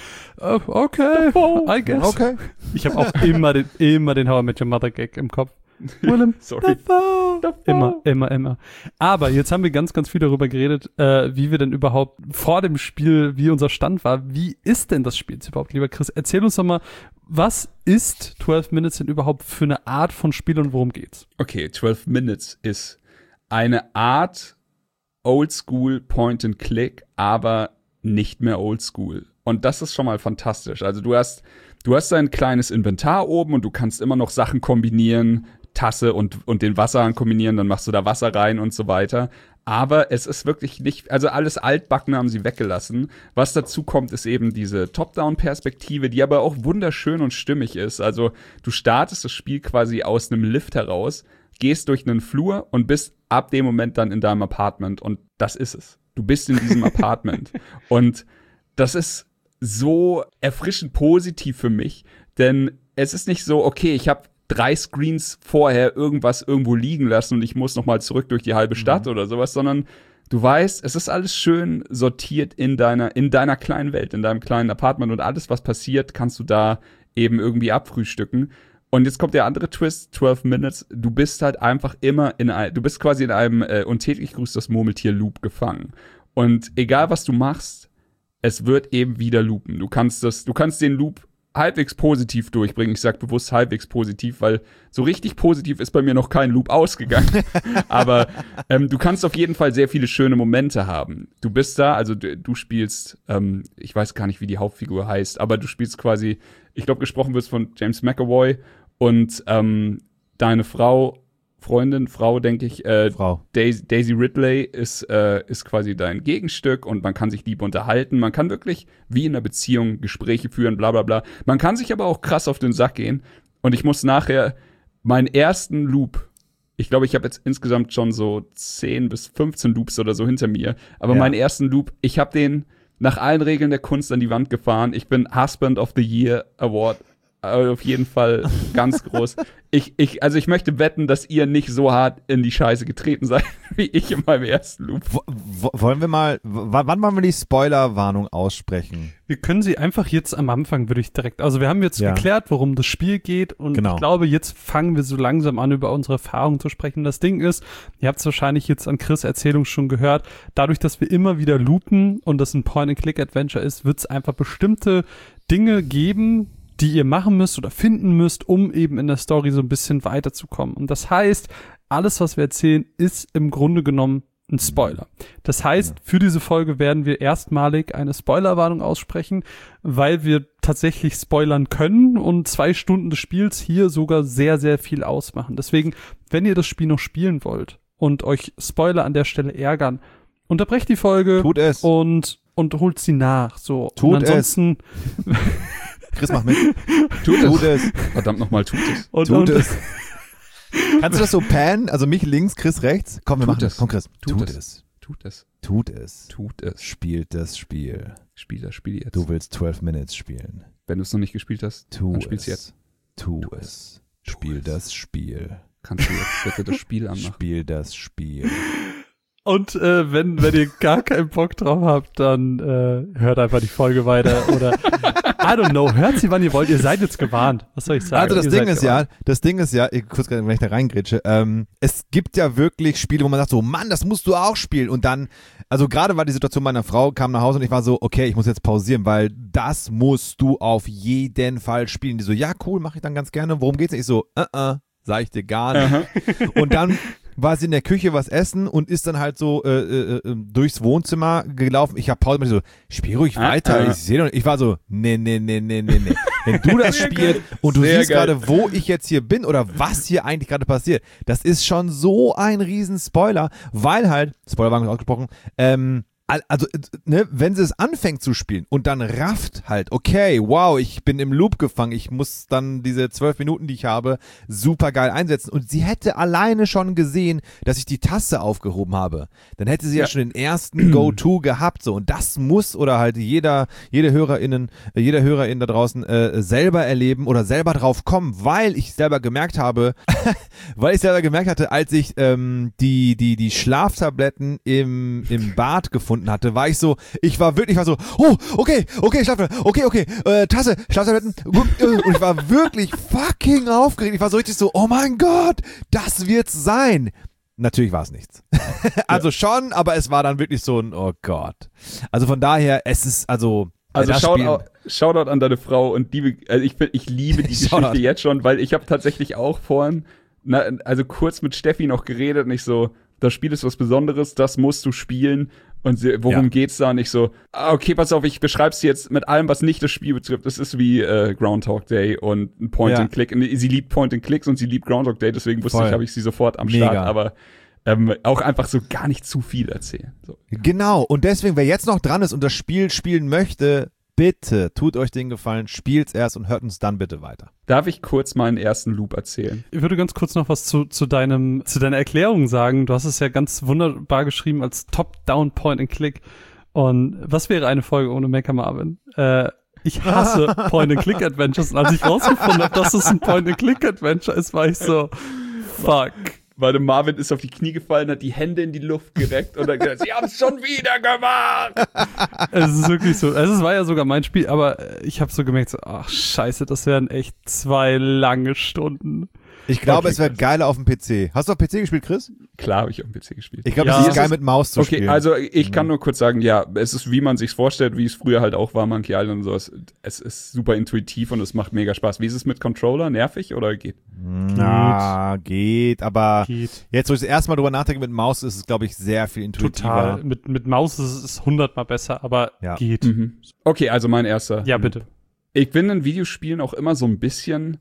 okay, I guess. Okay. Ich habe auch immer den How I Met Your Mother Gag im Kopf. Willem Dafoe. Immer. Aber jetzt haben wir ganz, ganz viel darüber geredet, wie wir denn überhaupt vor dem Spiel, wie unser Stand war. Wie ist denn das Spiel überhaupt, lieber Chris? Erzähl uns doch mal, was ist 12 Minutes denn überhaupt für eine Art von Spiel und worum geht's? Okay, 12 Minutes ist eine Art Oldschool Point-and-Click, aber nicht mehr Oldschool. Und das ist schon mal fantastisch. Also du hast ein kleines Inventar oben und du kannst immer noch Sachen kombinieren, Tasse und den Wasserhahn kombinieren, dann machst du da Wasser rein und so weiter. Aber es ist wirklich nicht, also alles Altbacken haben sie weggelassen. Was dazu kommt, ist eben diese Top-Down-Perspektive, die aber auch wunderschön und stimmig ist. Also du startest das Spiel quasi aus einem Lift heraus, gehst durch einen Flur und bist ab dem Moment dann in deinem Apartment. Und das ist es. Du bist in diesem Apartment. Und das ist so erfrischend positiv für mich, denn es ist nicht so, okay, ich habe 3 Screens vorher irgendwo liegen lassen und ich muss noch mal zurück durch die halbe Stadt oder sowas, sondern du weißt, es ist alles schön sortiert in deiner kleinen Welt, in deinem kleinen Apartment und alles, was passiert, kannst du da eben irgendwie abfrühstücken. Und jetzt kommt der andere Twist, 12 Minutes, du bist halt einfach immer du bist quasi in einem und täglich grüßt das Murmeltier-Loop gefangen. Und egal, was du machst, es wird eben wieder loopen. Du kannst den Loop halbwegs positiv durchbringen. Ich sag bewusst halbwegs positiv, weil so richtig positiv ist bei mir noch kein Loop ausgegangen. Aber du kannst auf jeden Fall sehr viele schöne Momente haben. Du bist da, also du spielst, ich weiß gar nicht, wie die Hauptfigur heißt, aber du spielst quasi, ich glaube, gesprochen wirst von James McAvoy und deine Freundin, denke ich, Daisy Ridley ist quasi dein Gegenstück und man kann sich lieb unterhalten. Man kann wirklich wie in einer Beziehung Gespräche führen, bla bla bla. Man kann sich aber auch krass auf den Sack gehen. Und ich muss nachher meinen ersten Loop, ich glaube, ich habe jetzt insgesamt schon so 10 bis 15 Loops oder so hinter mir. Aber meinen ersten Loop, ich habe den nach allen Regeln der Kunst an die Wand gefahren. Ich bin Husband of the Year Award. Auf jeden Fall ganz groß. Ich möchte wetten, dass ihr nicht so hart in die Scheiße getreten seid, wie ich in meinem ersten Loop. Wollen wir mal, wann wollen wir die Spoilerwarnung aussprechen? Wir können sie einfach jetzt am Anfang, würde ich direkt, also wir haben jetzt geklärt, worum das Spiel geht und ich glaube, jetzt fangen wir so langsam an, über unsere Erfahrungen zu sprechen. Das Ding ist, ihr habt es wahrscheinlich jetzt an Chris' Erzählung schon gehört, dadurch, dass wir immer wieder loopen und das ein Point-and-Click-Adventure ist, wird es einfach bestimmte Dinge geben, die ihr machen müsst oder finden müsst, um eben in der Story so ein bisschen weiterzukommen. Und das heißt, alles, was wir erzählen, ist im Grunde genommen ein Spoiler. Das heißt, für diese Folge werden wir erstmalig eine Spoilerwarnung aussprechen, weil wir tatsächlich spoilern können und 2 Stunden des Spiels hier sogar sehr, sehr viel ausmachen. Deswegen, wenn ihr das Spiel noch spielen wollt und euch Spoiler an der Stelle ärgern, unterbrecht die Folge. Tut es. Und holt sie nach. So. Tut und ansonsten es. Chris, mach mit. Tut es. Verdammt nochmal, tut es. Tut es. Kannst du das so pannen? Also mich links, Chris rechts? Komm, wir machen das. Komm, Chris. Tut es. Tut es. Tut es. Tut es. Spielt das Spiel. Spiel das Spiel jetzt. Du willst 12 Minutes spielen. Wenn du es noch nicht gespielt hast, dann spiel's jetzt. Tu es. Spiel das Spiel. Kannst du jetzt bitte das Spiel anmachen? Spiel das Spiel. Und wenn ihr gar keinen Bock drauf habt, dann hört einfach die Folge weiter oder I don't know, hört sie, wann ihr wollt. Ihr seid jetzt gewarnt. Was soll ich sagen? Also das Ding ist ja, kurz wenn ich da reingrätsche, es gibt ja wirklich Spiele, wo man sagt so, Mann, das musst du auch spielen. Und dann, also gerade war die Situation meiner Frau, kam nach Hause und ich war so, okay, ich muss jetzt pausieren, weil das musst du auf jeden Fall spielen. Die so, ja cool, mache ich dann ganz gerne. Worum geht's? Ich so, sag ich dir gar nicht. Und dann war sie in der Küche was essen und ist dann halt so durchs Wohnzimmer gelaufen. Ich habe Pause gemacht, so, spiel ruhig weiter. Ich sehe doch, ich war so, nee. Wenn du das spielst und du siehst gerade, wo ich jetzt hier bin oder was hier eigentlich gerade passiert, das ist schon so ein riesen Spoiler, weil halt, Spoiler war nicht ausgesprochen, also, ne, wenn sie es anfängt zu spielen und dann rafft halt, okay, wow, ich bin im Loop gefangen, ich muss dann diese 12 Minuten, die ich habe, super geil einsetzen und sie hätte alleine schon gesehen, dass ich die Taste aufgehoben habe, dann hätte sie ja schon den ersten Go-To gehabt, so, und das muss oder halt jede Hörerin da draußen selber erleben oder selber drauf kommen, weil ich selber gemerkt hatte, als ich die Schlaftabletten im Bad gefunden hatte, war ich so, oh, okay, Schlaftabletten, okay, Tasse, Schlaftabletten, und ich war wirklich fucking aufgeregt, ich war so richtig so, oh mein Gott, das wird's sein. Natürlich war es nichts. Also schon, aber es war dann wirklich so ein, oh Gott. Also von daher, es ist, also Shoutout an deine Frau und ich liebe die Geschichte jetzt schon, weil ich habe tatsächlich auch vorhin, kurz mit Steffi noch geredet und ich so, das Spiel ist was Besonderes, das musst du spielen. Und worum geht's da? Und ich so, okay, pass auf, ich beschreib's jetzt mit allem, was nicht das Spiel betrifft. Das ist wie Groundhog Day und ein Point-and-Click. Sie liebt Point-and-Clicks und sie liebt Groundhog Day, deswegen habe ich sie sofort am Start. Aber auch einfach so gar nicht zu viel erzählen. So. Genau, und deswegen, wer jetzt noch dran ist und das Spiel spielen möchte, bitte tut euch den Gefallen, spielt's erst und hört uns dann bitte weiter. Darf ich kurz meinen ersten Loop erzählen? Ich würde ganz kurz noch was zu deiner Erklärung sagen. Du hast es ja ganz wunderbar geschrieben als Top-Down Point-and-Click. Und was wäre eine Folge ohne Mecha Marvin? Ich hasse Point-and-Click-Adventures. Und als ich rausgefunden habe, dass es ein Point-and-Click-Adventure ist, war ich so, fuck. Weil Marvin ist auf die Knie gefallen, hat die Hände in die Luft gereckt und dann gesagt, sie haben es schon wieder gemacht. Es ist wirklich so. Es war ja sogar mein Spiel, aber ich habe so gemerkt, so, ach scheiße, das wären echt 2 lange Stunden. Ich glaube, es wäre geiler auf dem PC. Hast du auf PC gespielt, Chris? Klar habe ich auf dem PC gespielt. Ich glaube, es ist geil mit Maus zu spielen. Okay, also ich kann nur kurz sagen, ja, es ist, wie man sich's vorstellt, wie es früher halt auch war, Monkey Island und sowas. Es ist super intuitiv und es macht mega Spaß. Wie ist es mit Controller? Nervig oder geht? Na, geht, aber jetzt, wo ich das erste Mal drüber nachdenke mit Maus, ist es, glaube ich, sehr viel intuitiver. Total. Mit Maus ist es 100-mal besser, aber geht. Mhm. Okay, also mein erster. Ja, bitte. Ich bin in Videospielen auch immer so ein bisschen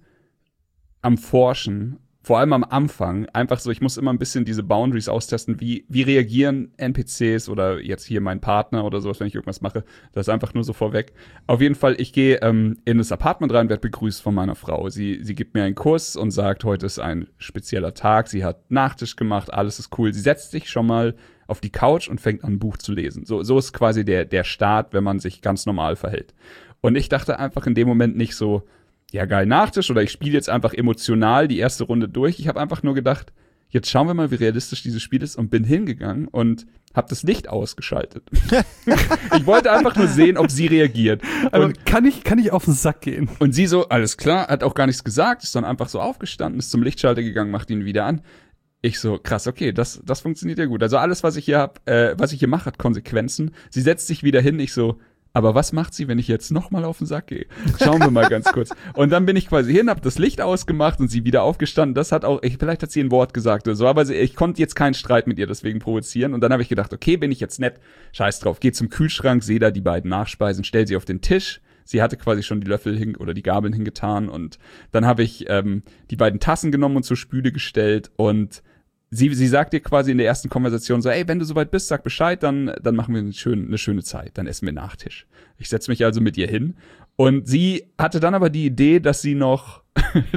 am Forschen, vor allem am Anfang, einfach so, ich muss immer ein bisschen diese Boundaries austesten, wie reagieren NPCs oder jetzt hier mein Partner oder sowas, wenn ich irgendwas mache, das ist einfach nur so vorweg. Auf jeden Fall, ich gehe in das Apartment rein, werde begrüßt von meiner Frau. Sie gibt mir einen Kuss und sagt, heute ist ein spezieller Tag, sie hat Nachtisch gemacht, alles ist cool. Sie setzt sich schon mal auf die Couch und fängt an, ein Buch zu lesen. So ist quasi der Start, wenn man sich ganz normal verhält. Und ich dachte einfach in dem Moment nicht so, ja geil, Nachtisch oder ich spiele jetzt einfach emotional die erste Runde durch. Ich habe einfach nur gedacht, jetzt schauen wir mal, wie realistisch dieses Spiel ist und bin hingegangen und habe das Licht ausgeschaltet. Ich wollte einfach nur sehen, ob sie reagiert. Aber kann ich auf den Sack gehen? Und sie so, alles klar, hat auch gar nichts gesagt, ist dann einfach so aufgestanden, ist zum Lichtschalter gegangen, macht ihn wieder an. Ich so, krass, okay, das funktioniert ja gut. Also alles, was ich hier mache, hat Konsequenzen. Sie setzt sich wieder hin, ich so, aber was macht sie, wenn ich jetzt nochmal auf den Sack gehe? Schauen wir mal ganz kurz. Und dann bin ich quasi hin, hab das Licht ausgemacht und sie wieder aufgestanden. Das hat auch, vielleicht hat sie ein Wort gesagt oder so, aber ich konnte jetzt keinen Streit mit ihr deswegen provozieren. Und dann habe ich gedacht, okay, bin ich jetzt nett, scheiß drauf, geh zum Kühlschrank, sehe da die beiden Nachspeisen, stell sie auf den Tisch. Sie hatte quasi schon die Löffel oder die Gabeln hingetan. Und dann habe ich die beiden Tassen genommen und zur Spüle gestellt und Sie sagt dir quasi in der ersten Konversation so, ey, wenn du soweit bist, sag Bescheid, dann machen wir eine schöne Zeit, dann essen wir Nachtisch. Ich setze mich also mit ihr hin und sie hatte dann aber die Idee, dass sie noch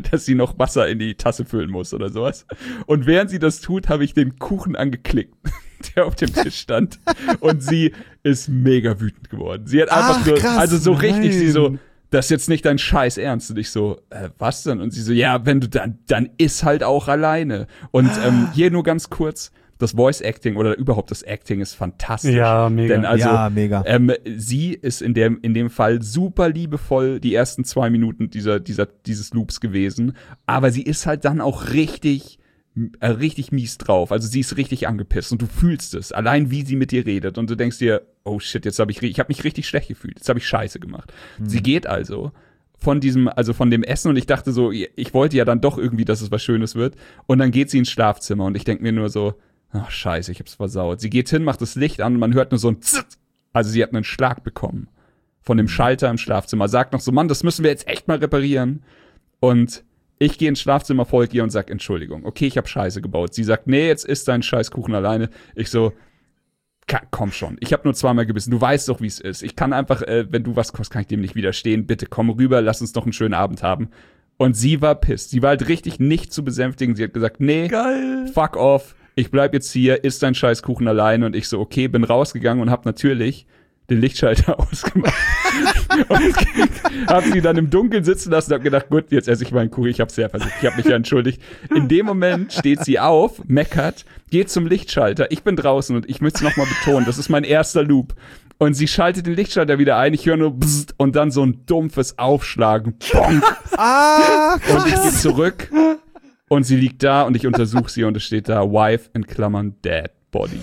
Wasser in die Tasse füllen muss oder sowas. Und während sie das tut, habe ich den Kuchen angeklickt, der auf dem Tisch stand und sie ist mega wütend geworden. Sie hat einfach richtig, sie so, das ist jetzt nicht dein Scheiß Ernst. Und ich so, was denn? Und sie so, ja, wenn du dann iss halt auch alleine. Und hier nur ganz kurz, das Voice Acting oder überhaupt das Acting ist fantastisch. Ja, mega. Denn also, ja, mega. Sie ist in dem Fall super liebevoll die ersten 2 Minuten dieses Loops gewesen. Aber sie ist halt dann auch richtig mies drauf. Also sie ist richtig angepisst und du fühlst es, allein wie sie mit dir redet und du denkst dir, oh shit, jetzt habe ich mich richtig schlecht gefühlt, jetzt habe ich Scheiße gemacht. Sie geht also von dem Essen und ich dachte so, ich wollte ja dann doch irgendwie, dass es was Schönes wird und dann geht sie ins Schlafzimmer und ich denke mir nur so, ach scheiße, ich hab's versaut. Sie geht hin, macht das Licht an und man hört nur so ein Zzt. Also sie hat einen Schlag bekommen von dem Schalter im Schlafzimmer, sagt noch so, Mann, das müssen wir jetzt echt mal reparieren und ich gehe ins Schlafzimmer, folge ihr und sag Entschuldigung. Okay, ich habe Scheiße gebaut. Sie sagt, nee, jetzt isst dein Scheißkuchen alleine. Ich so, komm schon. Ich habe nur 2-mal gebissen. Du weißt doch, wie es ist. Ich kann einfach, wenn du was kostest, kann ich dem nicht widerstehen. Bitte komm rüber, lass uns doch einen schönen Abend haben. Und sie war pisst. Sie war halt richtig nicht zu besänftigen. Sie hat gesagt, nee, geil, fuck off. Ich bleib jetzt hier, isst dein Scheißkuchen alleine. Und ich so, okay, bin rausgegangen und hab natürlich den Lichtschalter ausgemacht. Und hab sie dann im Dunkeln sitzen lassen und hab gedacht, gut, jetzt esse ich meinen Kuchen, ich hab's sehr versucht, ich hab mich ja entschuldigt. In dem Moment steht sie auf, meckert, geht zum Lichtschalter, ich bin draußen und ich möchte es nochmal betonen, das ist mein erster Loop. Und sie schaltet den Lichtschalter wieder ein, ich höre nur Bzzzt und dann so ein dumpfes Aufschlagen. Bonk. Und ich gehe zurück und sie liegt da und ich untersuche sie und es steht da, Wife in Klammern Dead Body.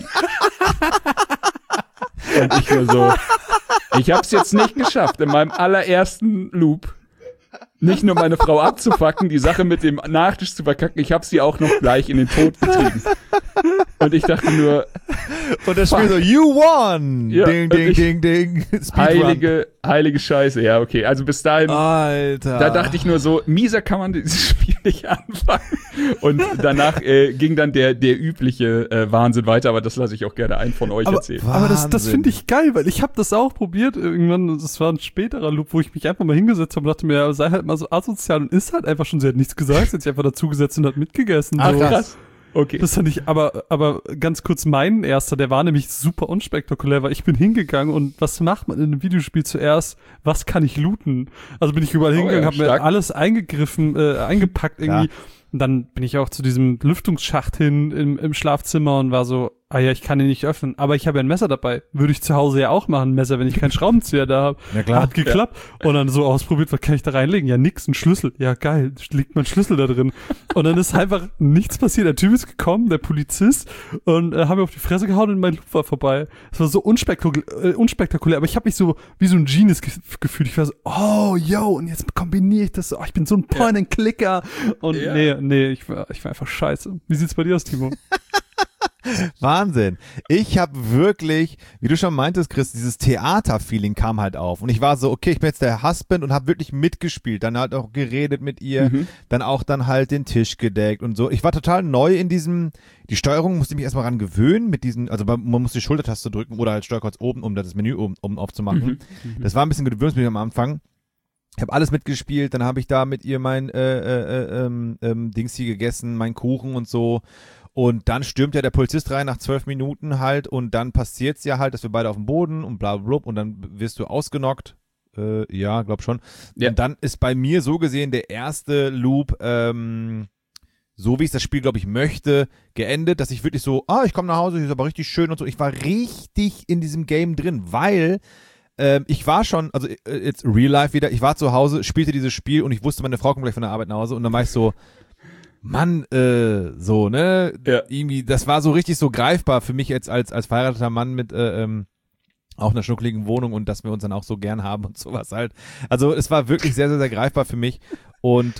Und ich nur so, ich hab's jetzt nicht geschafft, in meinem allerersten Loop nicht nur meine Frau abzufacken, die Sache mit dem Nachtisch zu verkacken, ich hab sie auch noch gleich in den Tod getrieben. Und ich dachte nur, Und das Spiel so, you won! Ja, ding, ding, ding. Heilige Scheiße, ja, okay. Also bis dahin, Alter. da dachte ich nur so, mieser kann man dieses Spiel nicht anfangen. Und danach ging dann der übliche Wahnsinn weiter, aber das lasse ich auch gerne einen von euch erzählen. Aber das finde ich geil, weil ich habe das auch probiert irgendwann, das war ein späterer Loop, wo ich mich einfach mal hingesetzt habe und dachte mir, sei halt mal so asozial und ist halt einfach schon, sie hat nichts gesagt, sie hat sich einfach dazugesetzt und hat mitgegessen. Ach, so. krass. Okay. Das fand ich, aber ganz kurz mein erster, der war nämlich super unspektakulär, weil ich bin hingegangen und was macht man in einem Videospiel zuerst? Was kann ich looten? Also bin ich überall hingegangen, habe mir alles eingepackt irgendwie. Und dann bin ich auch zu diesem Lüftungsschacht hin im Schlafzimmer und war so, ja, ich kann ihn nicht öffnen, aber ich habe ja ein Messer dabei. Würde ich zu Hause ja auch machen, ein Messer, wenn ich keinen Schraubenzieher da habe. Ja, klar. Hat geklappt. Ja. Und dann so ausprobiert, was kann ich da reinlegen? Ja, nix, ein Schlüssel. Ja, geil, liegt mein Schlüssel da drin. Und dann ist einfach nichts passiert. Der Typ ist gekommen, der Polizist, und hat mir auf die Fresse gehauen und mein Loop war vorbei. Es war so unspektakulär, aber ich habe mich so wie so ein Genius gefühlt. Ich war so, oh, yo, und jetzt kombiniere ich das so. Oh, ich bin so ein Point-and-Clicker. Und nee, ich war einfach scheiße. Wie sieht's bei dir aus, Timo? Wahnsinn. Ich habe wirklich, wie du schon meintest, Chris, dieses Theater-Feeling kam halt auf. Und ich war so, okay, ich bin jetzt der Husband und habe wirklich mitgespielt. Dann halt auch geredet mit ihr, dann halt den Tisch gedeckt und so. Ich war total neu in diesem, die Steuerung musste ich mich erstmal ran gewöhnen mit diesen, also man muss die Schultertaste drücken oder halt Steuerkreuz oben, um das Menü oben aufzumachen. Das war ein bisschen gewöhnungsbedürftig am Anfang. Ich habe alles mitgespielt, dann habe ich da mit ihr mein Dings hier gegessen, mein Kuchen und so. Und dann stürmt ja der Polizist rein nach 12 Minuten halt und dann passiert's ja halt, dass wir beide auf dem Boden und bla bla bla und dann wirst du ausgenockt. Ja, glaub schon. Ja. Und dann ist bei mir so gesehen der erste Loop, so wie ich das Spiel, glaube ich, möchte, geendet, dass ich wirklich so, ich komme nach Hause, hier ist aber richtig schön und so. Ich war richtig in diesem Game drin, weil ich war schon, also jetzt Real Life wieder, ich war zu Hause, spielte dieses Spiel und ich wusste, meine Frau kommt gleich von der Arbeit nach Hause und dann war ich so, Mann, so, ne? Ja. Irgendwie, das war so richtig so greifbar für mich jetzt als verheirateter Mann mit auch einer schnuckligen Wohnung und dass wir uns dann auch so gern haben und sowas halt. Also es war wirklich sehr, sehr, sehr greifbar für mich und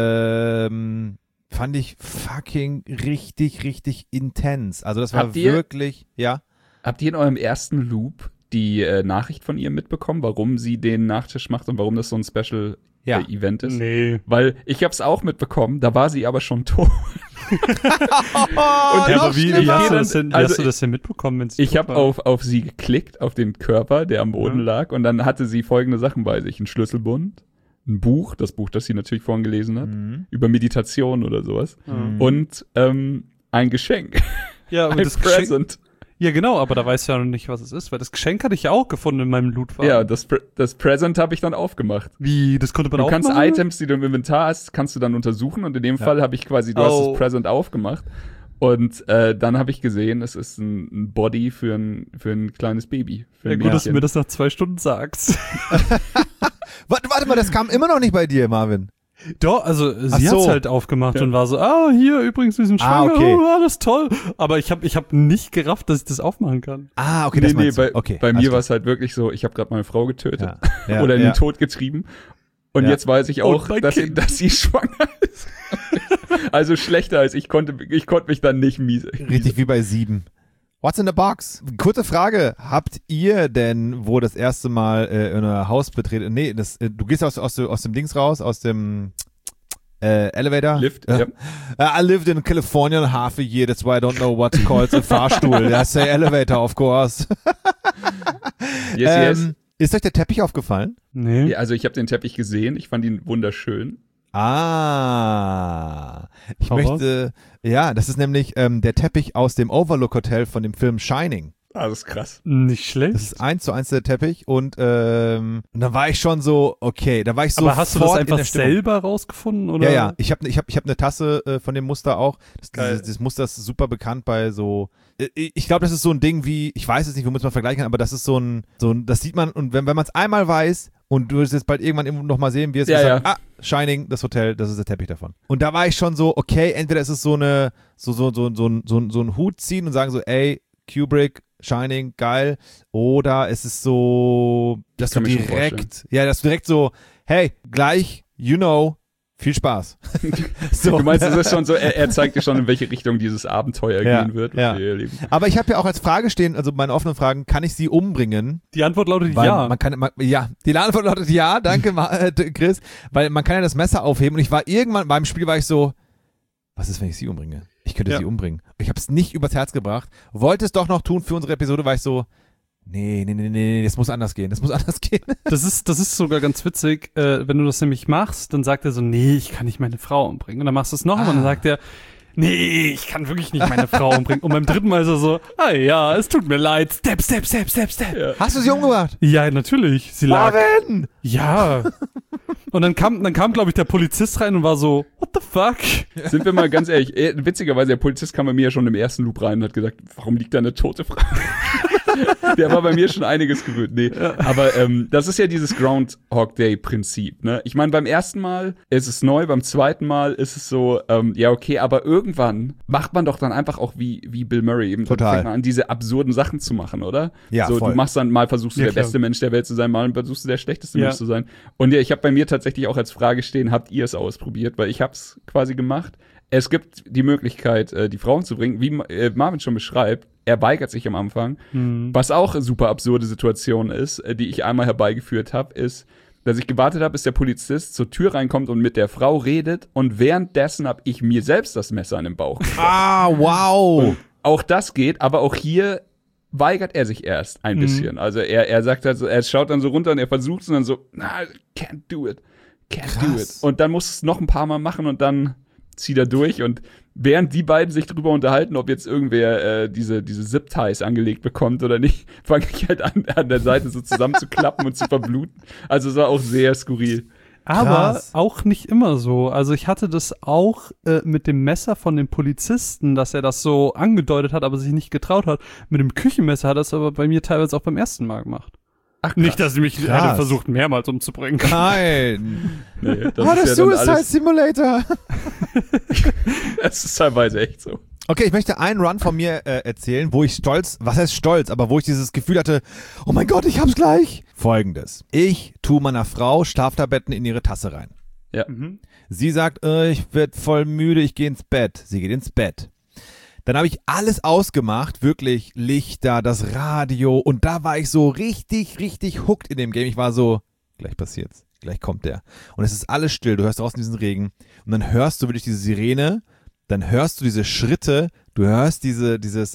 fand ich fucking richtig, richtig intens. Also das war wirklich, ja. Habt ihr in eurem ersten Loop die Nachricht von ihr mitbekommen, warum sie den Nachtisch macht und warum das so ein Special Event ist? Nee. Weil ich hab's auch mitbekommen, da war sie aber schon tot. Aber wie hast du das denn mitbekommen? Wenn ich habe auf sie geklickt, auf den Körper, der am Boden lag, und dann hatte sie folgende Sachen bei sich. Ein Schlüsselbund, ein Buch, das Buch, das sie natürlich vorhin gelesen hat, über Meditation oder sowas, und ein Geschenk. Ja, aber das Present. Ja, genau, aber da weiß ich ja noch nicht, was es ist, weil das Geschenk hatte ich ja auch gefunden in meinem Lootwagen. Ja, das Present habe ich dann aufgemacht. Wie, das konnte man aufmachen? Du kannst Items, die du im Inventar hast, kannst du dann untersuchen und in dem Fall habe ich quasi, du hast das Present aufgemacht und dann habe ich gesehen, es ist ein Body für ein kleines Baby. Für ein gut, dass du mir das nach 2 Stunden sagst. Warte mal, das kam immer noch nicht bei dir, Marvin. Doch, also sie hat's halt aufgemacht und war so, hier übrigens, wir sind schwanger, okay. Alles toll. Aber ich hab nicht gerafft, dass ich das aufmachen kann. Okay, das meinst du. Bei mir war es halt wirklich so, ich habe gerade meine Frau getötet oder in den Tod getrieben und jetzt weiß ich auch, dass sie schwanger ist. Also schlechter als ich konnte mich dann nicht miese. Richtig wie bei 7. What's in the box? Kurze Frage. Habt ihr denn, wo das erste Mal in euer Haus betreten, du gehst aus dem Dings raus, aus dem Elevator? Lift, ja. I lived in California half a year, that's why I don't know what's called a Fahrstuhl. I say elevator, of course. Yes. Ist euch der Teppich aufgefallen? Nee. Ja, also ich habe den Teppich gesehen, ich fand ihn wunderschön. Ich möchte, das ist nämlich der Teppich aus dem Overlook Hotel von dem Film Shining. Das ist krass. Nicht schlecht. Das ist 1:1 der Teppich und dann war ich schon so, okay, da war ich so. Aber hast du das einfach selber rausgefunden, oder? Ja, ich habe eine Tasse von dem Muster auch. Das Muster ist super bekannt bei so. Ich glaube, das ist so ein Ding wie, ich weiß es nicht, womit man vergleichen kann, aber das ist so ein, das sieht man und wenn man es einmal weiß und du wirst es bald irgendwann noch mal sehen, wirst du sagen, Shining, das Hotel, das ist der Teppich davon. Und da war ich schon so, okay, entweder ist es so ein Hut ziehen und sagen so, ey, Kubrick, Shining, geil, oder es ist so, dass du direkt so, hey, gleich, Viel Spaß. So. Du meinst, es ist schon so, er zeigt dir schon, in welche Richtung dieses Abenteuer gehen wird. Ja. Aber ich habe ja auch als Frage stehen, also meine offenen Fragen, kann ich sie umbringen? Die Antwort lautet ja. Die Antwort lautet ja, danke Chris, weil man kann ja das Messer aufheben und ich war irgendwann, beim Spiel war ich so, was ist, wenn ich sie umbringe? Ich könnte sie umbringen. Ich habe es nicht übers Herz gebracht, wollte es doch noch tun für unsere Episode, war ich so, Nee, das muss anders gehen. Das ist sogar ganz witzig, wenn du das nämlich machst, dann sagt er so, nee, ich kann nicht meine Frau umbringen. Und dann machst du es nochmal und dann sagt er, nee, ich kann wirklich nicht meine Frau umbringen. Und beim dritten Mal ist er so, ja, es tut mir leid. Step. Ja. Hast du sie umgebracht? Ja, natürlich. Sie lag. Marvin! Ja. Und dann kam, glaube ich, der Polizist rein und war so, what the fuck? Sind wir mal ganz ehrlich, witzigerweise, der Polizist kam bei mir ja schon im ersten Loop rein und hat gesagt, warum liegt da eine tote Frau? Der war bei mir schon einiges gewöhnt. Nee, aber das ist ja dieses Groundhog Day-Prinzip, ne? Ich meine, beim ersten Mal ist es neu, beim zweiten Mal ist es so, ja, okay, aber irgendwann macht man doch dann einfach auch wie Bill Murray eben. Total. Fängt man an, diese absurden Sachen zu machen, oder? Ja, so, voll. Du machst dann, mal versuchst du der beste Mensch der Welt zu sein, mal versuchst du der schlechteste Mensch zu sein. Und ja, ich habe bei mir tatsächlich auch als Frage stehen, habt ihr es ausprobiert? Weil ich habe es quasi gemacht. Es gibt die Möglichkeit, die Frauen zu bringen, wie Marvin schon beschreibt. Er weigert sich am Anfang. Was auch eine super absurde Situation ist, die ich einmal herbeigeführt habe, ist, dass ich gewartet habe, bis der Polizist zur Tür reinkommt und mit der Frau redet. Und währenddessen habe ich mir selbst das Messer an den Bauch gestochen. Wow. Und auch das geht, aber auch hier weigert er sich erst ein bisschen. Also er sagt halt so, er schaut dann so runter und er versucht es und dann so, can't do it. Und dann muss es noch ein paar Mal machen und dann zieht er durch und während die beiden sich drüber unterhalten, ob jetzt irgendwer diese Zip-Ties angelegt bekommt oder nicht, fange ich halt an der Seite so zusammenzuklappen und zu verbluten. Also es war auch sehr skurril. Aber auch nicht immer so. Also ich hatte das auch mit dem Messer von dem Polizisten, dass er das so angedeutet hat, aber sich nicht getraut hat. Mit dem Küchenmesser hat er es aber bei mir teilweise auch beim ersten Mal gemacht. Ach, nicht, dass ich mich hätte versucht, mehrmals umzubringen. Nein. Nee, das ist ja Suicide Simulator. Das ist teilweise echt so. Okay, ich möchte einen Run von mir erzählen, wo ich aber wo ich dieses Gefühl hatte, oh mein Gott, ich hab's gleich. Folgendes. Ich tue meiner Frau Schlaftabletten in ihre Tasse rein. Ja. Sie sagt, ich werd voll müde, ich gehe ins Bett. Sie geht ins Bett. Dann habe ich alles ausgemacht, wirklich Lichter, das Radio und da war ich so richtig hooked in dem Game. Ich war so, gleich passiert's, gleich kommt der. Und es ist alles still, du hörst draußen diesen Regen und dann hörst du wirklich diese Sirene, dann hörst du diese Schritte, du hörst dieses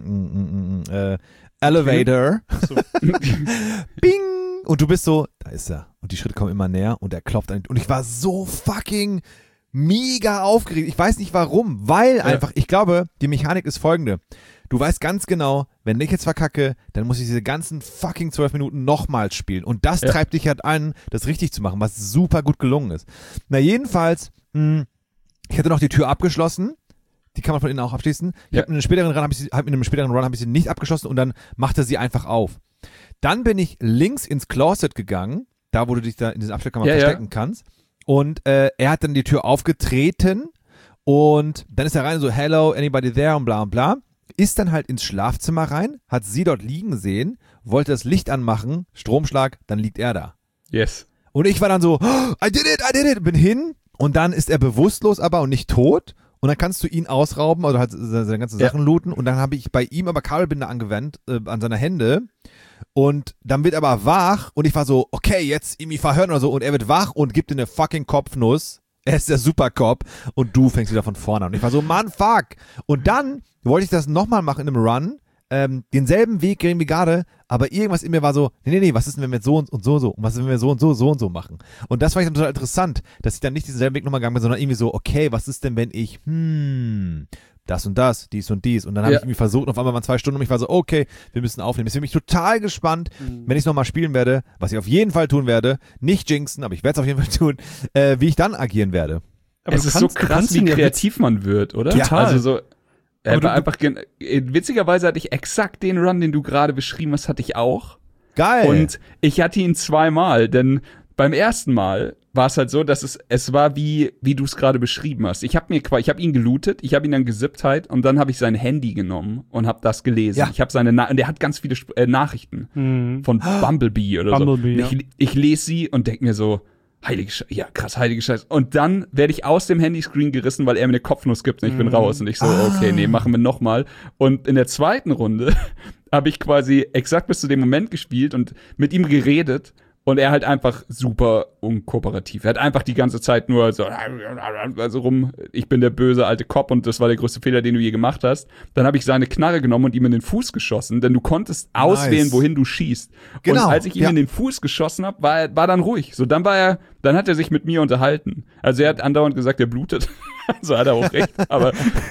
Elevator. So. Bing! Und du bist so, da ist er. Und die Schritte kommen immer näher und er klopft an. Und ich war so fucking mega aufgeregt. Ich weiß nicht warum, weil einfach, ich glaube, die Mechanik ist folgende. Du weißt ganz genau, wenn ich jetzt verkacke, dann muss ich diese ganzen fucking 12 Minuten nochmals spielen. Und das treibt dich halt an, das richtig zu machen, was super gut gelungen ist. Na jedenfalls, ich hatte noch die Tür abgeschlossen. Die kann man von innen auch abschließen. In einem späteren Run habe ich sie nicht abgeschlossen und dann machte sie einfach auf. Dann bin ich links ins Closet gegangen, da wo du dich da in dieser Abstellkammer verstecken kannst. Und er hat dann die Tür aufgetreten und dann ist er rein so, hello, anybody there und bla und bla. Ist dann halt ins Schlafzimmer rein, hat sie dort liegen sehen, wollte das Licht anmachen, Stromschlag, dann liegt er da. Yes. Und ich war dann so, I did it, bin hin und dann ist er bewusstlos aber und nicht tot und dann kannst du ihn ausrauben, also halt seine ganzen Sachen looten und dann habe ich bei ihm aber Kabelbinder angewendet an seine Hände. Und dann wird er aber wach und ich war so, okay, jetzt irgendwie verhören oder so und er wird wach und gibt dir eine fucking Kopfnuss. Er ist der Supercop und du fängst wieder von vorne an. Und ich war so, Mann, fuck. Und dann wollte ich das nochmal machen in einem Run, denselben Weg gehen wie gerade, aber irgendwas in mir war so, nee, was ist denn, wenn wir jetzt so und so und was ist, wenn wir so und so machen? Und das fand ich dann total interessant, dass ich dann nicht diesen Weg nochmal gegangen bin, sondern irgendwie so, okay, was ist denn, wenn ich, das und das, dies und dies. Und dann habe ich irgendwie versucht, und auf einmal waren 2 Stunden und ich war so, okay, wir müssen aufnehmen. Deswegen bin ich total gespannt, wenn ich es nochmal spielen werde, was ich auf jeden Fall tun werde, nicht jinxen, aber ich werde es auf jeden Fall tun, wie ich dann agieren werde. Aber es ist so krass, wie kreativ man wird, oder? Ja, also so, einfach witzigerweise hatte ich exakt den Run, den du gerade beschrieben hast, hatte ich auch. Geil. Und ich hatte ihn 2-mal, denn beim ersten Mal war es halt so, dass es war wie du es gerade beschrieben hast. Ich habe ihn gelootet, ich habe ihn dann gesippt halt und dann habe ich sein Handy genommen und habe das gelesen. Ja. Ich habe und der hat ganz viele Nachrichten von Bumblebee oder so. Ja. Ich lese sie und denke mir so, heilige Scheiße. Und dann werde ich aus dem Handyscreen gerissen, weil er mir eine Kopfnuss gibt und ich bin raus. Und ich so, okay, nee, machen wir nochmal. Und in der zweiten Runde habe ich quasi exakt bis zu dem Moment gespielt und mit ihm geredet. Und er halt einfach super unkooperativ. Er hat einfach die ganze Zeit nur so rum, ich bin der böse alte Cop und das war der größte Fehler, den du je gemacht hast. Dann habe ich seine Knarre genommen und ihm in den Fuß geschossen, denn du konntest auswählen, wohin du schießt. Genau. Und als ich ihm in den Fuß geschossen habe, war dann ruhig. So, dann hat er sich mit mir unterhalten. Also er hat andauernd gesagt, er blutet. So hat er auch recht. Aber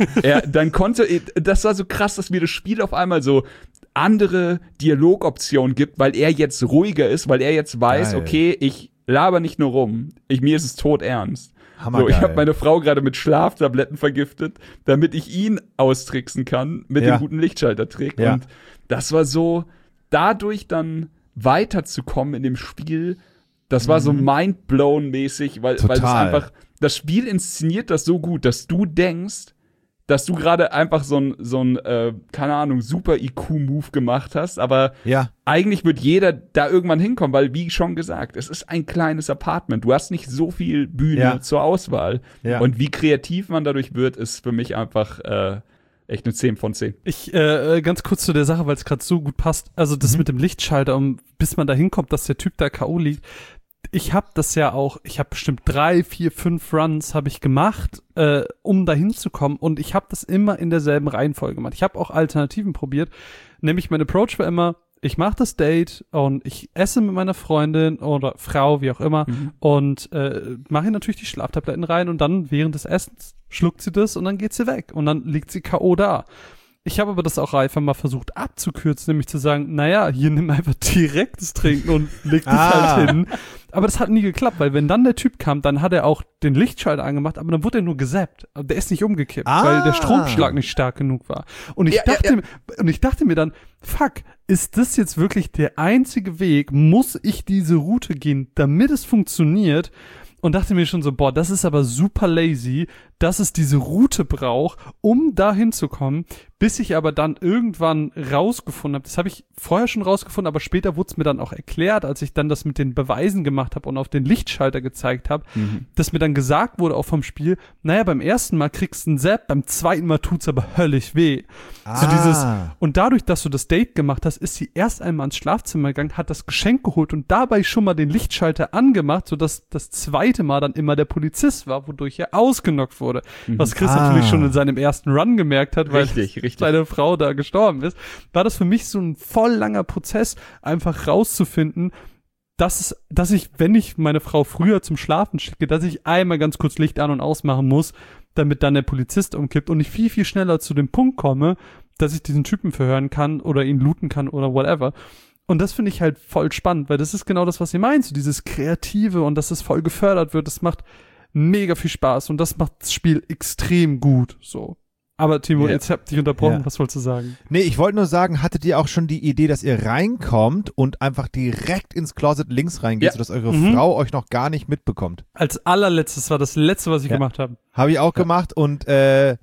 das war so krass, dass mir das Spiel auf einmal so andere Dialogoptionen gibt, weil er jetzt ruhiger ist, weil er jetzt weiß, okay, ich laber nicht nur rum, mir ist es todernst. So, ich habe meine Frau gerade mit Schlaftabletten vergiftet, damit ich ihn austricksen kann mit dem guten Lichtschaltertrick. Ja. Und das war so, dadurch dann weiterzukommen in dem Spiel, das war so mindblown-mäßig, weil das einfach, das Spiel inszeniert das so gut, dass du denkst, dass du gerade einfach so ein keine Ahnung, super IQ-Move gemacht hast, aber eigentlich wird jeder da irgendwann hinkommen, weil, wie schon gesagt, es ist ein kleines Apartment. Du hast nicht so viel Bühne zur Auswahl. Ja. Und wie kreativ man dadurch wird, ist für mich einfach echt eine 10 von 10. Ich, ganz kurz zu der Sache, weil es gerade so gut passt. Also das mit dem Lichtschalter, bis man da hinkommt, dass der Typ da K.O. liegt. Ich habe das ja auch, ich habe bestimmt 3, 4, 5 Runs habe ich gemacht, um da hinzukommen, und ich habe das immer in derselben Reihenfolge gemacht. Ich habe auch Alternativen probiert, nämlich mein Approach war immer, ich mache das Date und ich esse mit meiner Freundin oder Frau, wie auch immer, und mache natürlich die Schlaftabletten rein und dann während des Essens schluckt sie das und dann geht sie weg und dann liegt sie K.O. da. Ich habe aber das auch einfach mal versucht abzukürzen, nämlich zu sagen, naja, hier nimm einfach direkt das Trinken und leg dich halt hin. Aber das hat nie geklappt, weil wenn dann der Typ kam, dann hat er auch den Lichtschalter angemacht, aber dann wurde er nur gesappt. Der ist nicht umgekippt, weil der Stromschlag nicht stark genug war. Und ich dachte mir dann, fuck, ist das jetzt wirklich der einzige Weg? Muss ich diese Route gehen, damit es funktioniert? Und dachte mir schon so, boah, das ist aber super lazy, dass es diese Route braucht, um da hinzukommen, bis ich aber dann irgendwann rausgefunden habe, das habe ich vorher schon rausgefunden, aber später wurde es mir dann auch erklärt, als ich dann das mit den Beweisen gemacht habe und auf den Lichtschalter gezeigt habe, dass mir dann gesagt wurde auch vom Spiel, naja, beim ersten Mal kriegst du einen Zap, beim zweiten Mal tut's aber höllisch weh. So und dadurch, dass du das Date gemacht hast, ist sie erst einmal ins Schlafzimmer gegangen, hat das Geschenk geholt und dabei schon mal den Lichtschalter angemacht, sodass das zweite Mal dann immer der Polizist war, wodurch er ausgenockt wurde. Was Chris natürlich schon in seinem ersten Run gemerkt hat, weil seine Frau da gestorben ist, war das für mich so ein voll langer Prozess, einfach rauszufinden, dass ich, wenn ich meine Frau früher zum Schlafen schicke, dass ich einmal ganz kurz Licht an- und ausmachen muss, damit dann der Polizist umkippt und ich viel, viel schneller zu dem Punkt komme, dass ich diesen Typen verhören kann oder ihn looten kann oder whatever. Und das finde ich halt voll spannend, weil das ist genau das, was ihr meint, so dieses Kreative und dass es voll gefördert wird, das macht mega viel Spaß und das macht das Spiel extrem gut, so. Aber Timo, jetzt hab ich dich unterbrochen, was wolltest du sagen? Nee, ich wollte nur sagen, hattet ihr auch schon die Idee, dass ihr reinkommt und einfach direkt ins Closet links reingeht, sodass eure Frau euch noch gar nicht mitbekommt? Als allerletztes, war das letzte, was ich gemacht habe. Habe ich auch gemacht und es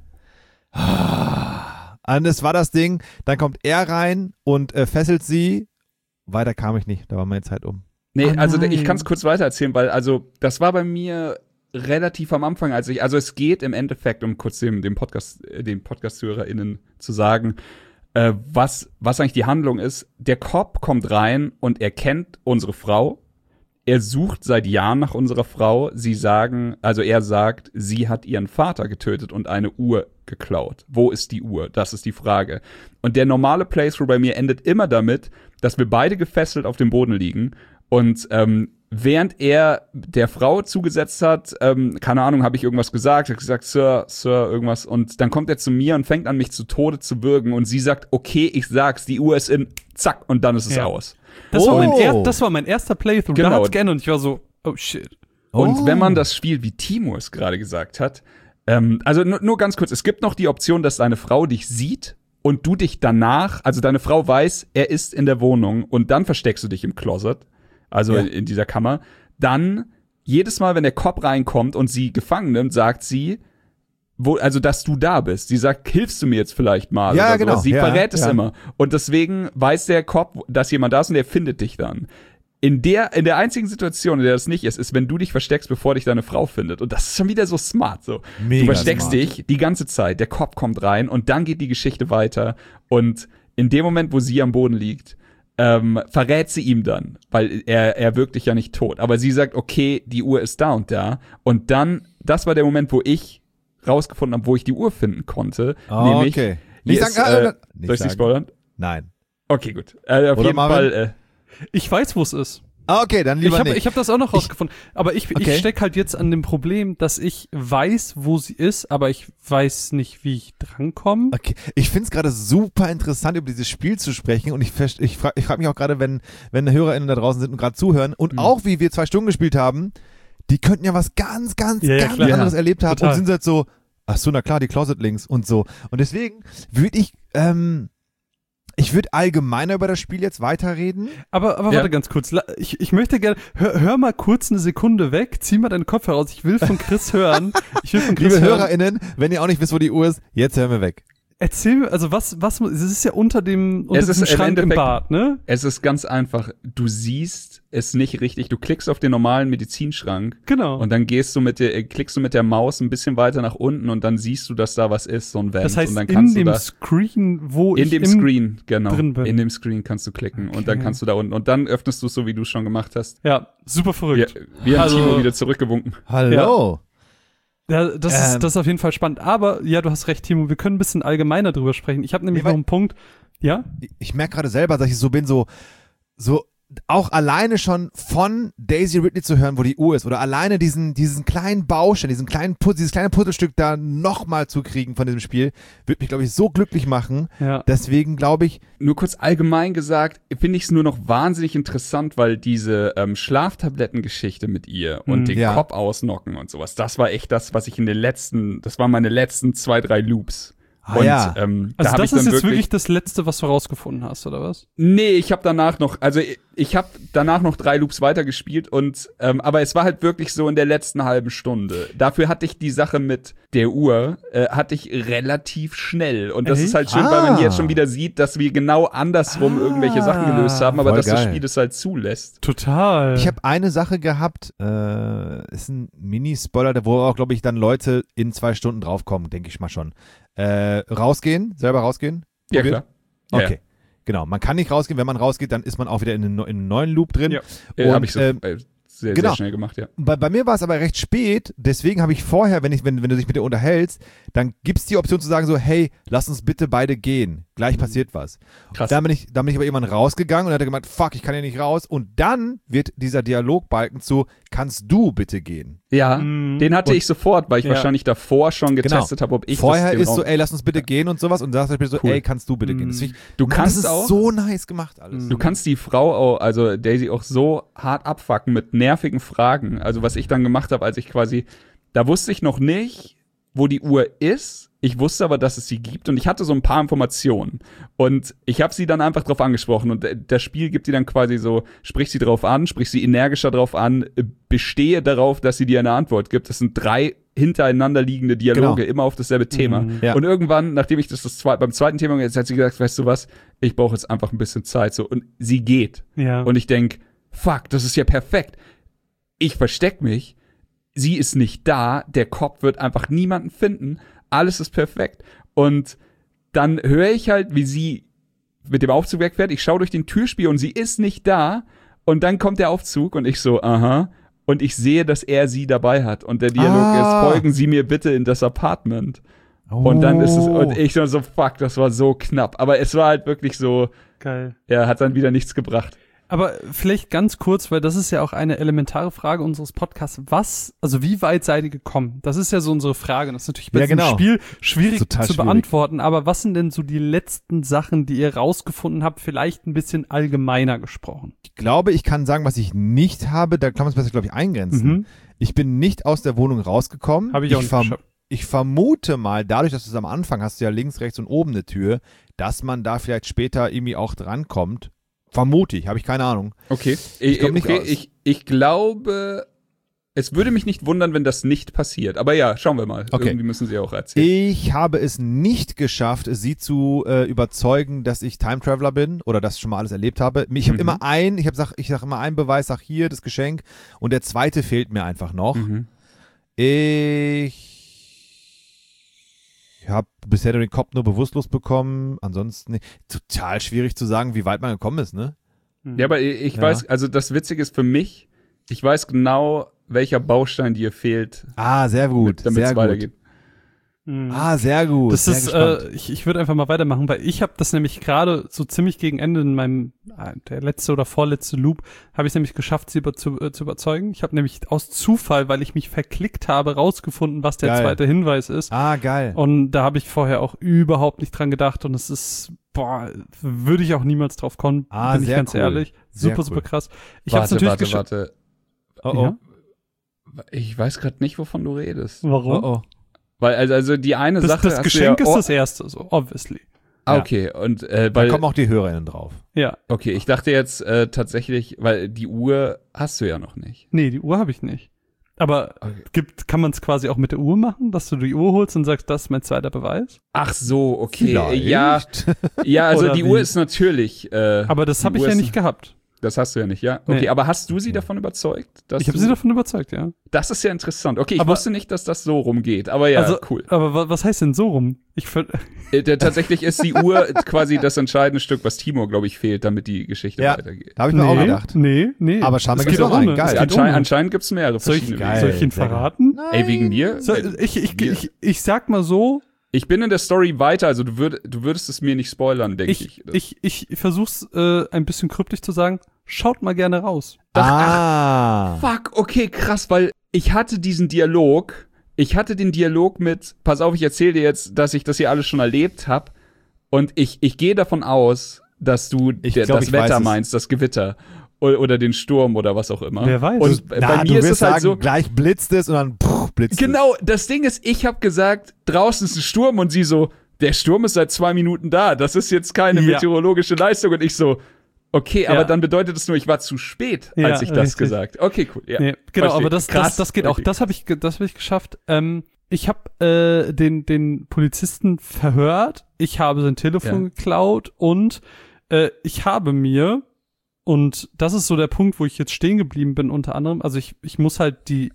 war das Ding, dann kommt er rein und fesselt sie. Weiter kam ich nicht, da war meine Zeit um. Nee, also ich kann es kurz weiter erzählen, weil das war bei mir relativ am Anfang, es geht im Endeffekt, um kurz den Podcast-HörerInnen zu sagen, was eigentlich die Handlung ist. Der Cop kommt rein und er kennt unsere Frau. Er sucht seit Jahren nach unserer Frau. Er sagt, sie hat ihren Vater getötet und eine Uhr geklaut. Wo ist die Uhr? Das ist die Frage. Und der normale Playthrough bei mir endet immer damit, dass wir beide gefesselt auf dem Boden liegen und während er der Frau zugesetzt hat, keine Ahnung, habe ich irgendwas gesagt, Sir, irgendwas. Und dann kommt er zu mir und fängt an, mich zu Tode zu würgen. Und sie sagt, okay, ich sag's, die Uhr ist in, zack, und dann ist es aus. Das war mein erster Playthrough. Genau. Da hat's geändert und ich war so, oh shit. Und wenn man das spielt, wie Timo es gerade gesagt hat, also nur ganz kurz, es gibt noch die Option, dass deine Frau dich sieht und du dich danach, also deine Frau weiß, er ist in der Wohnung und dann versteckst du dich im Closet. Also in dieser Kammer, dann jedes Mal, wenn der Cop reinkommt und sie gefangen nimmt, sagt sie, dass du da bist. Sie sagt, hilfst du mir jetzt vielleicht mal? Ja, oder genau. Sie verrät es immer. Und deswegen weiß der Cop, dass jemand da ist und er findet dich dann. in der einzigen Situation, in der das nicht ist, wenn du dich versteckst, bevor dich deine Frau findet. Und das ist schon wieder so smart. So. Mega du versteckst smart. dich die ganze Zeit, der Cop kommt rein und dann geht die Geschichte weiter. Und in dem Moment, wo sie am Boden liegt, verrät sie ihm dann, weil er wirkt dich ja nicht tot. Aber sie sagt, okay, die Uhr ist da und da. Und dann, das war der Moment, wo ich rausgefunden habe, wo ich die Uhr finden konnte. Nämlich, okay. Nicht Nicht sagen, sagen, soll ich sie spoilern? Nein. Okay, gut. Auf jeden Marvin? Fall. Ich weiß, wo es ist. Okay, dann lieber nicht. Ich habe das auch noch rausgefunden. Aber ich stecke halt jetzt an dem Problem, dass ich weiß, wo sie ist, aber ich weiß nicht, wie ich drankomme. Okay, ich find's gerade super interessant, über dieses Spiel zu sprechen und ich frag mich auch gerade, wenn HörerInnen da draußen sind und gerade zuhören und auch wie wir 2 Stunden gespielt haben, die könnten ja was ganz anderes erlebt haben total. Und sind halt so, ach so, na klar, die Closet Links und so. Und deswegen würde ich würde allgemeiner über das Spiel jetzt weiterreden. Aber warte ganz kurz. Ich möchte gerne, hör mal kurz eine Sekunde weg, zieh mal deinen Kopf heraus. Ich will von Chris hören. Liebe HörerInnen, wenn ihr auch nicht wisst, wo die Uhr ist, jetzt hören wir weg. Erzähl mir, also was, es ist ja unter diesem Schrank im Bad, ne? Es ist ganz einfach. Du siehst es nicht richtig. Du klickst auf den normalen Medizinschrank. Genau. Und dann klickst du mit der Maus ein bisschen weiter nach unten und dann siehst du, dass da was ist, so ein Vent. Das heißt, und dann kannst in du dem Screen, wo in ich dem Screen, genau. drin bin. In dem Screen kannst du klicken und dann kannst du da unten. Und dann öffnest du es so, wie du es schon gemacht hast. Ja, super verrückt. Wir haben Timo wieder zurückgewunken. Hallo. Ja, das ist auf jeden Fall spannend. Aber, ja, du hast recht, Timo, wir können ein bisschen allgemeiner drüber sprechen. Ich habe nämlich noch einen Punkt. Ja? Ich merke gerade selber, dass ich so bin, so auch alleine schon von Daisy Ridley zu hören, wo die Uhr ist, oder alleine diesen kleinen Baustein, dieses kleine Puzzlestück da nochmal zu kriegen von diesem Spiel, wird mich, glaube ich, so glücklich machen. Ja. Deswegen glaube ich. Nur kurz allgemein gesagt, finde ich es nur noch wahnsinnig interessant, weil diese Schlaftablettengeschichte mit ihr und den Kopf ausnocken und sowas, das war echt das, was ich das waren meine letzten 2, 3 Loops. Und, ja. Also das ist jetzt wirklich das Letzte, was du rausgefunden hast, oder was? Nee, ich habe danach noch 3 Loops weitergespielt und aber es war halt wirklich so in der letzten halben Stunde. Dafür hatte ich die Sache mit der Uhr hatte ich relativ schnell und das ist halt schön, weil man jetzt schon wieder sieht, dass wir genau andersrum irgendwelche Sachen gelöst haben, aber dass das Spiel das halt zulässt. Total. Ich habe eine Sache gehabt, ist ein Mini-Spoiler, wo auch, glaube ich, dann Leute in 2 Stunden draufkommen, denke ich mal schon. Selber rausgehen? Ja, klar. Okay. Ja. Genau, man kann nicht rausgehen. Wenn man rausgeht, dann ist man auch wieder in einem neuen Loop drin. Ja, habe ich so sehr schnell gemacht, ja. Bei mir war es aber recht spät, deswegen habe ich vorher, wenn du dich mit dir unterhältst, dann gibt es die Option zu sagen so, hey, lass uns bitte beide gehen. Gleich passiert was. Krass. Dann bin ich aber irgendwann rausgegangen und hat er gemeint, fuck, ich kann hier nicht raus. Und dann wird dieser Dialogbalken zu, kannst du bitte gehen? Ja, den hatte ich sofort, weil ich wahrscheinlich davor schon getestet habe, ob ich vorher das ist so, ey, lass uns bitte gehen und sowas und dann sagt er so, ey, kannst du bitte gehen? Das ist so nice gemacht alles. Du kannst die Frau auch, also Daisy auch so hart abfucken mit nervigen Fragen. Also was ich dann gemacht habe, als ich quasi, da wusste ich noch nicht, wo die Uhr ist. Ich wusste aber, dass es sie gibt und ich hatte so ein paar Informationen. Und ich habe sie dann einfach drauf angesprochen und das Spiel gibt sie dann quasi so, sprich sie drauf an, sprich sie energischer drauf an, bestehe darauf, dass sie dir eine Antwort gibt. Das sind 3 hintereinander liegende Dialoge, immer auf dasselbe Thema. Ja. Und irgendwann, nachdem ich beim zweiten Thema jetzt hat sie gesagt, weißt du was, ich brauche jetzt einfach ein bisschen Zeit. So. Und sie geht. Ja. Und ich denk, fuck, das ist ja perfekt. Ich versteck mich, sie ist nicht da, der Cop wird einfach niemanden finden, alles ist perfekt. Und dann höre ich halt, wie sie mit dem Aufzug wegfährt, ich schaue durch den Türspion und sie ist nicht da und dann kommt der Aufzug und ich so, aha, und ich sehe, dass er sie dabei hat und der Dialog ist, folgen Sie mir bitte in das Apartment. Und dann ist es, und ich so, fuck, das war so knapp, aber es war halt wirklich so, geil. Ja, hat dann wieder nichts gebracht. Aber vielleicht ganz kurz, weil das ist ja auch eine elementare Frage unseres Podcasts. Wie weit seid ihr gekommen? Das ist ja so unsere Frage. Das ist natürlich bei diesem Spiel schwierig zu beantworten. Aber was sind denn so die letzten Sachen, die ihr rausgefunden habt? Vielleicht ein bisschen allgemeiner gesprochen. Ich glaube, ich kann sagen, was ich nicht habe. Da kann man es besser, glaube ich, eingrenzen. Ich bin nicht aus der Wohnung rausgekommen. Habe ich auch nicht geschafft. Ich vermute mal, dadurch, dass du es am Anfang hast, du ja links, rechts und oben eine Tür, dass man da vielleicht später irgendwie auch drankommt. Vermute ich, habe ich keine Ahnung. Okay. Ich glaube nicht aus. Ich glaube, es würde mich nicht wundern, wenn das nicht passiert. Aber ja, schauen wir mal. Okay. Irgendwie müssen sie auch erzählen. Ich habe es nicht geschafft, sie zu überzeugen, dass ich Time Traveler bin oder das schon mal alles erlebt habe. Ich habe immer ich sag immer einen Beweis, sag hier das Geschenk und der zweite fehlt mir einfach noch. Ich habe bisher den Kopf nur bewusstlos bekommen. Ansonsten total schwierig zu sagen, wie weit man gekommen ist, ne? Ja, aber ich weiß, also das Witzige ist für mich, ich weiß genau, welcher Baustein dir fehlt. Sehr gut. Damit es weitergeht. Sehr gut. Das ist, ich würde einfach mal weitermachen, weil ich habe das nämlich gerade so ziemlich gegen Ende in meinem, der letzte oder vorletzte Loop, habe ich es nämlich geschafft, sie zu überzeugen. Ich habe nämlich aus Zufall, weil ich mich verklickt habe, rausgefunden, was der zweite Hinweis ist. Geil. Und da habe ich vorher auch überhaupt nicht dran gedacht und es ist, würde ich auch niemals drauf kommen, bin ich ganz ehrlich. Super krass. Ich habe es natürlich geschafft. Warte. Ja? Ich weiß gerade nicht, wovon du redest. Warum? Weil, also die eine Sache. Das Geschenk ist das erste, so, obviously. Okay, und da kommen auch die HörerInnen drauf. Ja. Okay, ich dachte jetzt tatsächlich, weil die Uhr hast du ja noch nicht. Nee, die Uhr habe ich nicht. Aber kann man es quasi auch mit der Uhr machen, dass du die Uhr holst und sagst, das ist mein zweiter Beweis? Ach so, okay. Vielleicht. Ja, also Oder die Uhr ist natürlich. Aber das habe ich ja nicht gehabt. Das hast du ja nicht, ja? Okay, aber hast du sie davon überzeugt? Ich habe sie davon überzeugt, ja. Das ist ja interessant. Okay, ich wusste nicht, dass das so rumgeht, aber ja, cool. Aber was heißt denn so rum? Tatsächlich ist die Uhr quasi das entscheidende Stück, was Timur, glaube ich, fehlt, damit die Geschichte weitergeht. Da habe ich mir auch gedacht. Nee. Aber scheinbar gibt es auch einen. Geil. Anscheinend gibt es mehrere verschiedene Wege. Soll ich ihn verraten? Nein. Ey, wegen mir? Ich sag mal so. Ich bin in der Story weiter, also du würdest es mir nicht spoilern, denke ich. Ich versuch's ein bisschen kryptisch zu sagen. Schaut mal gerne raus. Fuck, okay, krass, weil ich hatte diesen Dialog. Ich hatte den Dialog mit, pass auf, ich erzähle dir jetzt, dass ich das hier alles schon erlebt habe. Und ich gehe davon aus, dass du das Wetter meinst, das Gewitter. Oder den Sturm oder was auch immer. Wer weiß. Und bei mir ist es halt so, gleich blitzt es und dann blitzt es. Genau, das Ding ist, ich habe gesagt, draußen ist ein Sturm und sie so, der Sturm ist seit 2 Minuten da. Das ist jetzt keine meteorologische Leistung. Und ich so, okay, aber dann bedeutet es nur, ich war zu spät, als ich das gesagt. Okay, cool. Ja, genau, aber das geht auch. Das habe ich geschafft. Ich habe den Polizisten verhört. Ich habe sein Telefon geklaut und ich habe mir, und das ist so der Punkt, wo ich jetzt stehen geblieben bin, unter anderem. Also ich muss halt die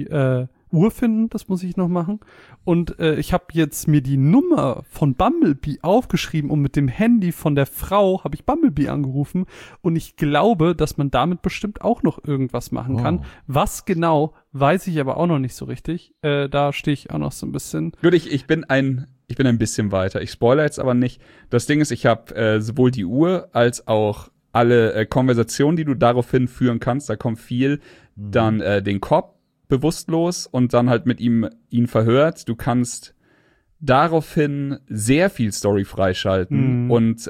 Uhr finden, das muss ich noch machen. Und ich habe jetzt mir die Nummer von Bumblebee aufgeschrieben und mit dem Handy von der Frau habe ich Bumblebee angerufen. Und ich glaube, dass man damit bestimmt auch noch irgendwas machen kann. Was genau, weiß ich aber auch noch nicht so richtig. Da stehe ich auch noch so ein bisschen. Gut, ich bin ein bisschen weiter. Ich spoilere jetzt aber nicht. Das Ding ist, ich habe sowohl die Uhr als auch alle Konversationen, die du daraufhin führen kannst. Da kommt viel. Dann den Cop bewusstlos und dann halt mit ihn verhört. Du kannst daraufhin sehr viel Story freischalten. Und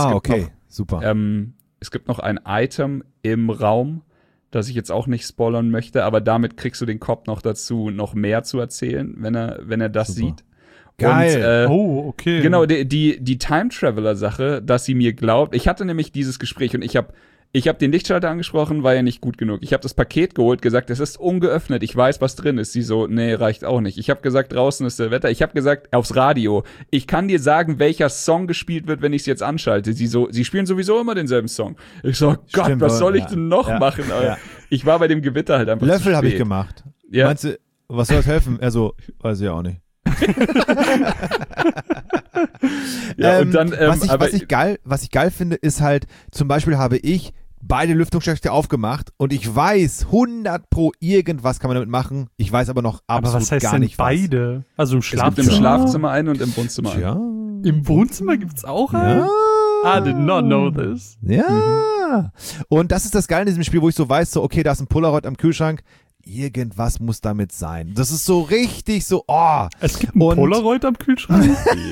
es gibt noch ein Item im Raum, das ich jetzt auch nicht spoilern möchte, aber damit kriegst du den Cop noch dazu, noch mehr zu erzählen, wenn er das sieht. Geil. Und, okay. Genau, die Time-Traveler-Sache, dass sie mir glaubt. Ich hatte nämlich dieses Gespräch und ich hab den Lichtschalter angesprochen, war ja nicht gut genug. Ich habe das Paket geholt, gesagt, es ist ungeöffnet, ich weiß, was drin ist. Sie so, nee, reicht auch nicht. Ich habe gesagt, draußen ist der Wetter. Ich habe gesagt, aufs Radio. Ich kann dir sagen, welcher Song gespielt wird, wenn ich es jetzt anschalte. Sie spielen sowieso immer denselben Song. Ich so, Gott, was soll ich denn noch machen? Ja. Ich war bei dem Gewitter halt einfach Löffel habe ich gemacht. Ja. Meinst du, was soll das helfen? Er so, weiß ich auch nicht. Und dann, was ich geil finde, ist halt, zum Beispiel habe ich beide Lüftungsschächte aufgemacht und ich weiß 100% irgendwas kann man damit machen. Ich weiß aber noch absolut aber was heißt gar denn nicht beide? Was. Also im Schlafzimmer. Schlafzimmer? Es gibt im Schlafzimmer einen und im Wohnzimmer einen. Ja. Im Wohnzimmer gibt's auch einen? I did not know this. Ja. Und das ist das Geile in diesem Spiel, wo ich so weiß, so okay, da ist ein Polaroid am Kühlschrank. Irgendwas muss damit sein. Das ist so richtig so, Es gibt ein Polaroid am Kühlschrank?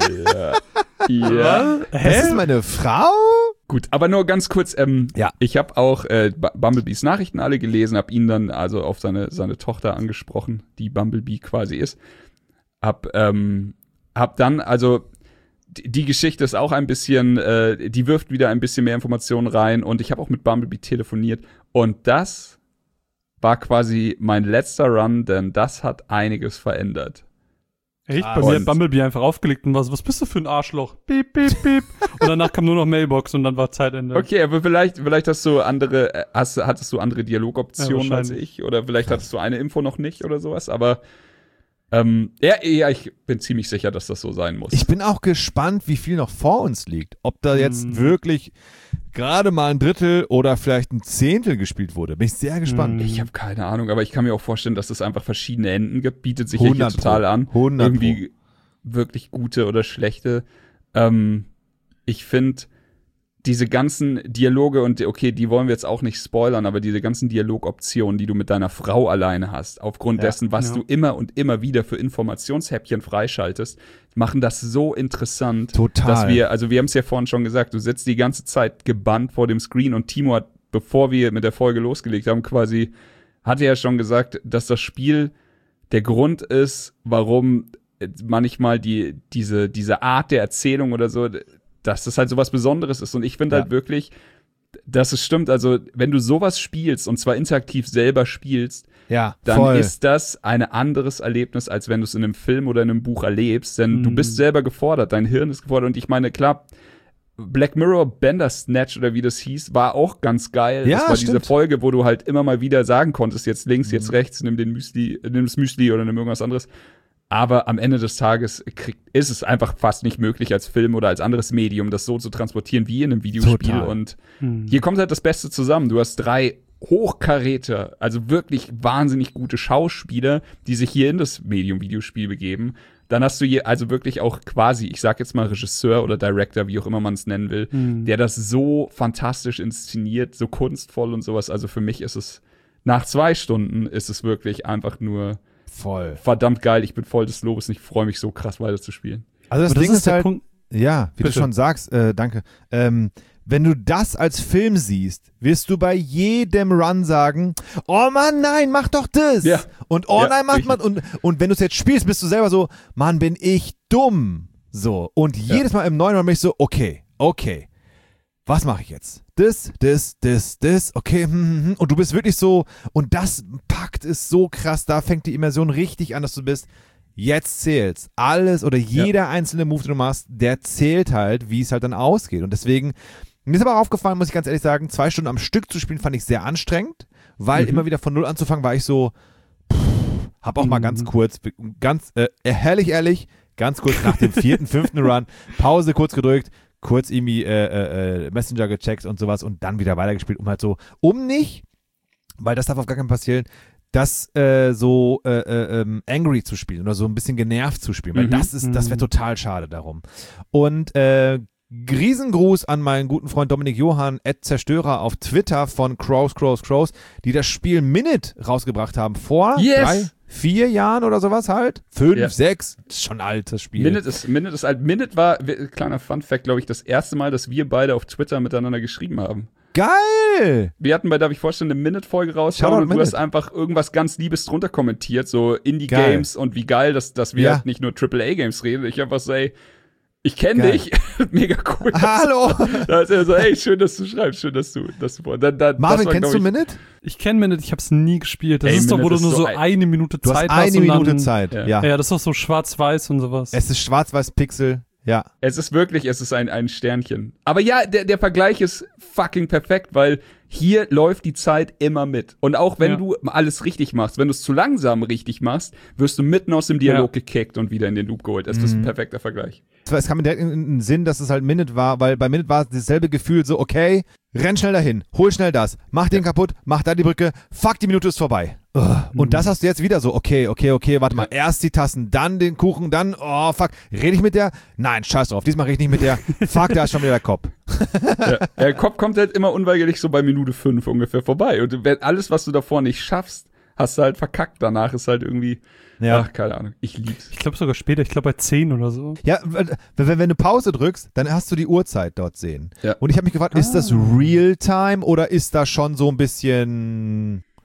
Ja. Das ist meine Frau? Gut, aber nur ganz kurz, ich habe auch Bumblebees Nachrichten alle gelesen, habe ihn dann also auf seine Tochter angesprochen, die Bumblebee quasi ist. Hab dann, also die Geschichte ist auch ein bisschen, die wirft wieder ein bisschen mehr Informationen rein und ich habe auch mit Bumblebee telefoniert und das war quasi mein letzter Run, denn das hat einiges verändert. Echt? Bei mir hat Bumblebee einfach aufgelegt und was bist du für ein Arschloch? Piep, piep, piep. Und danach kam nur noch Mailbox und dann war Zeitende. Okay, aber vielleicht hast du hattest du andere Dialogoptionen als ich oder vielleicht hattest du eine Info noch nicht oder sowas, aber ich bin ziemlich sicher, dass das so sein muss. Ich bin auch gespannt, wie viel noch vor uns liegt. Ob da jetzt wirklich gerade mal ein Drittel oder vielleicht ein Zehntel gespielt wurde. Bin ich sehr gespannt. Ich habe keine Ahnung, aber ich kann mir auch vorstellen, dass es einfach verschiedene Enden gibt. Bietet sich ja hier total an. 100 irgendwie wirklich gute oder schlechte. Ich finde diese ganzen Dialoge und okay, die wollen wir jetzt auch nicht spoilern, aber diese ganzen Dialogoptionen, die du mit deiner Frau alleine hast, aufgrund dessen, was du immer und immer wieder für Informationshäppchen freischaltest, machen das so interessant, total, dass wir haben es ja vorhin schon gesagt, du sitzt die ganze Zeit gebannt vor dem Screen und Timo hat, bevor wir mit der Folge losgelegt haben, hatte ja schon gesagt, dass das Spiel der Grund ist, warum manchmal diese Art der Erzählung oder so, dass das halt so was Besonderes ist. Und ich finde halt wirklich, dass es stimmt. Also, wenn du sowas spielst, und zwar interaktiv selber spielst, dann ist das ein anderes Erlebnis, als wenn du es in einem Film oder in einem Buch erlebst. Denn du bist selber gefordert, dein Hirn ist gefordert. Und ich meine, klar, Black Mirror Bandersnatch oder wie das hieß, war auch ganz geil. Ja, das war stimmt. diese Folge, wo du halt immer mal wieder sagen konntest, jetzt links, jetzt rechts, nimm das Müsli oder nimm irgendwas anderes. Aber am Ende des Tages ist es einfach fast nicht möglich, als Film oder als anderes Medium das so zu transportieren wie in einem Videospiel. Total. Und hier kommt halt das Beste zusammen. Du hast 3 Hochkaräter, also wirklich wahnsinnig gute Schauspieler, die sich hier in das Medium Videospiel begeben. Dann hast du hier also wirklich auch quasi, ich sag jetzt mal Regisseur oder Director, wie auch immer man es nennen will, der das so fantastisch inszeniert, so kunstvoll und sowas. Also für mich ist es, nach 2 Stunden ist es wirklich einfach nur voll verdammt geil. Ich bin voll des Lobes und ich freue mich so krass weiterzusspielen. Also das Ding ist halt, Punkt. Ja, wie Bitte. du schon sagst, danke. Wenn du das als Film siehst, wirst du bei jedem Run sagen, oh Mann, nein, mach doch das. Ja. Und nein, mach mal. Und wenn du es jetzt spielst, bist du selber so, Mann, bin ich dumm. So. Und jedes Mal im neuen Run bin ich so, okay. Was mache ich jetzt? Das, okay. Und du bist wirklich so, und das packt es so krass, da fängt die Immersion richtig an, dass du bist, jetzt zählt's. Alles oder jeder einzelne Move, den du machst, der zählt halt, wie es halt dann ausgeht. Und deswegen, mir ist aber auch aufgefallen, muss ich ganz ehrlich sagen, 2 Stunden am Stück zu spielen, fand ich sehr anstrengend, weil immer wieder von 0 anzufangen, war ich so, hab auch mal ganz kurz, ehrlich, ganz kurz nach dem 4., 5. Run, Pause kurz gedrückt, kurz irgendwie Messenger gecheckt und sowas und dann wieder weitergespielt, nicht, weil das darf auf gar keinen Fall passieren, das angry zu spielen oder so ein bisschen genervt zu spielen, weil das wäre total schade darum. Und Riesengruß an meinen guten Freund Dominik Johann, @Zerstörer auf Twitter von Crows, die das Spiel Minute rausgebracht haben vor 3, 4 Jahren oder sowas halt. 5, 6, das ist schon ein altes Spiel. Minute ist alt. Minute war, kleiner Funfact, glaube ich, das erste Mal, dass wir beide auf Twitter miteinander geschrieben haben. Geil! Wir hatten bei Darf ich vorstellen, eine Minute-Folge rausgehauen und du hast einfach irgendwas ganz Liebes drunter kommentiert, so Indie-Games und wie geil, dass wir halt nicht nur AAA-Games reden. Ich einfach so, ey, ich kenne dich. Mega cool. Hallo! Da ist er so, ey, schön, dass du schreibst, schön, dass du Marvin, kennst du Minute? Ich kenne Minute, ich habe es nie gespielt. Das ist doch, wo du nur so 1 Minute Zeit hast. Eine Minute Zeit, ja. Ja, das ist doch so schwarz-weiß und sowas. Es ist schwarz-weiß-Pixel, ja. Es ist ein Sternchen. Aber ja, der Vergleich ist fucking perfekt, weil hier läuft die Zeit immer mit. Und auch wenn du alles richtig machst, wenn du es zu langsam richtig machst, wirst du mitten aus dem Dialog gekickt und wieder in den Loop geholt. Das ist ein perfekter Vergleich. Es kam mir direkt in den Sinn, dass es halt Minute war, weil bei Minute war es dasselbe Gefühl, so okay, renn schnell dahin, hol schnell das, mach den kaputt, mach da die Brücke, fuck, die Minute ist vorbei. Und das hast du jetzt wieder so, okay, warte mal, erst die Tassen, dann den Kuchen, dann, oh fuck, rede ich mit der? Nein, scheiß drauf, diesmal rede ich nicht mit der, fuck, da ist schon wieder der Kopf. Der Kopf kommt halt immer unweigerlich so bei Minute 5 ungefähr vorbei und alles, was du davor nicht schaffst, hast du halt verkackt, danach ist halt irgendwie, ach, keine Ahnung, ich lieb's. Ich glaube sogar später, ich glaube bei 10 oder so. Ja, wenn du Pause drückst, dann hast du die Uhrzeit dort sehen. Ja. Und ich habe mich gefragt, ist das Real-Time oder ist das schon so ein bisschen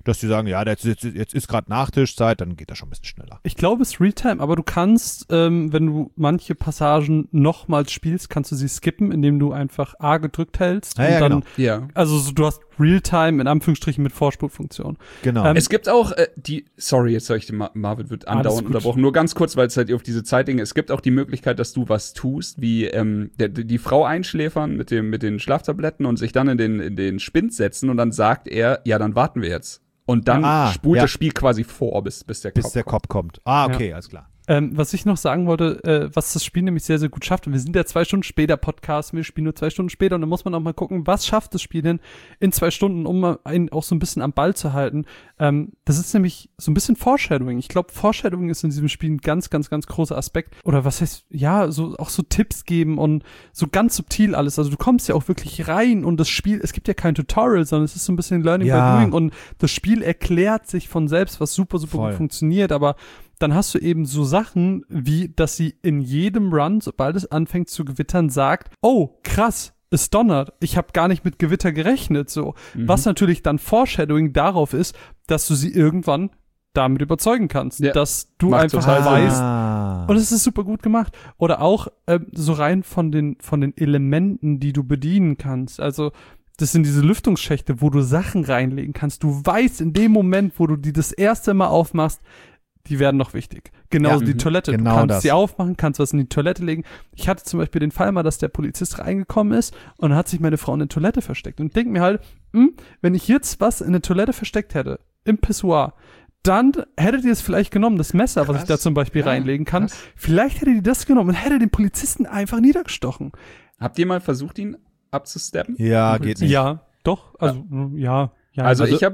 dass die sagen, ja, jetzt ist gerade Nachtischzeit, dann geht das schon ein bisschen schneller. Ich glaube, es ist Realtime, aber du kannst, wenn du manche Passagen nochmals spielst, kannst du sie skippen, indem du einfach A gedrückt hältst. Ja, und dann, genau. Ja. Also du hast Realtime in Anführungsstrichen mit Vorspulfunktion. Genau. Es gibt auch sorry, jetzt sag ich dir, Marvin wird andauernd unterbrochen. Nur ganz kurz, weil es halt auf diese Zeitdinge, es gibt auch die Möglichkeit, dass du was tust, wie die Frau einschläfern mit den Schlaftabletten und sich dann in den Spind setzen und dann sagt er, ja, dann warten wir jetzt. Und dann spult das Spiel quasi vor, bis der Cop kommt. Ah, okay, alles klar. Was ich noch sagen wollte, was das Spiel nämlich sehr, sehr gut schafft, und wir sind ja 2 Stunden später Podcast, wir spielen nur 2 Stunden später und dann muss man auch mal gucken, was schafft das Spiel denn in 2 Stunden, um einen auch so ein bisschen am Ball zu halten. Das ist nämlich so ein bisschen Foreshadowing. Ich glaube, Foreshadowing ist in diesem Spiel ein ganz, ganz, ganz großer Aspekt. Oder was heißt, ja, so auch so Tipps geben und so ganz subtil alles. Also du kommst ja auch wirklich rein und das Spiel, es gibt ja kein Tutorial, sondern es ist so ein bisschen Learning by Doing und das Spiel erklärt sich von selbst, was super, super gut funktioniert, aber dann hast du eben so Sachen, wie, dass sie in jedem Run, sobald es anfängt zu gewittern, sagt, oh, krass, es donnert, ich habe gar nicht mit Gewitter gerechnet, so. Was natürlich dann Foreshadowing darauf ist, dass du sie irgendwann damit überzeugen kannst, dass du einfach weißt, und es ist super gut gemacht. Oder auch so rein von den Elementen, die du bedienen kannst, also das sind diese Lüftungsschächte, wo du Sachen reinlegen kannst. Du weißt in dem Moment, wo du die das erste Mal aufmachst, die werden noch wichtig. Genauso die Toilette. Genau, du kannst sie aufmachen, kannst was in die Toilette legen. Ich hatte zum Beispiel den Fall mal, dass der Polizist reingekommen ist und dann hat sich meine Frau in der Toilette versteckt. Und ich denke mir halt, wenn ich jetzt was in der Toilette versteckt hätte, im Pissoir, dann hättet ihr es vielleicht genommen, das Messer, was ich da zum Beispiel reinlegen kann. Vielleicht hättet ihr das genommen und hättet den Polizisten einfach niedergestochen. Habt ihr mal versucht, ihn abzusteppen? Ja, geht nicht. Ja, doch. Also, ja. Ja, also ich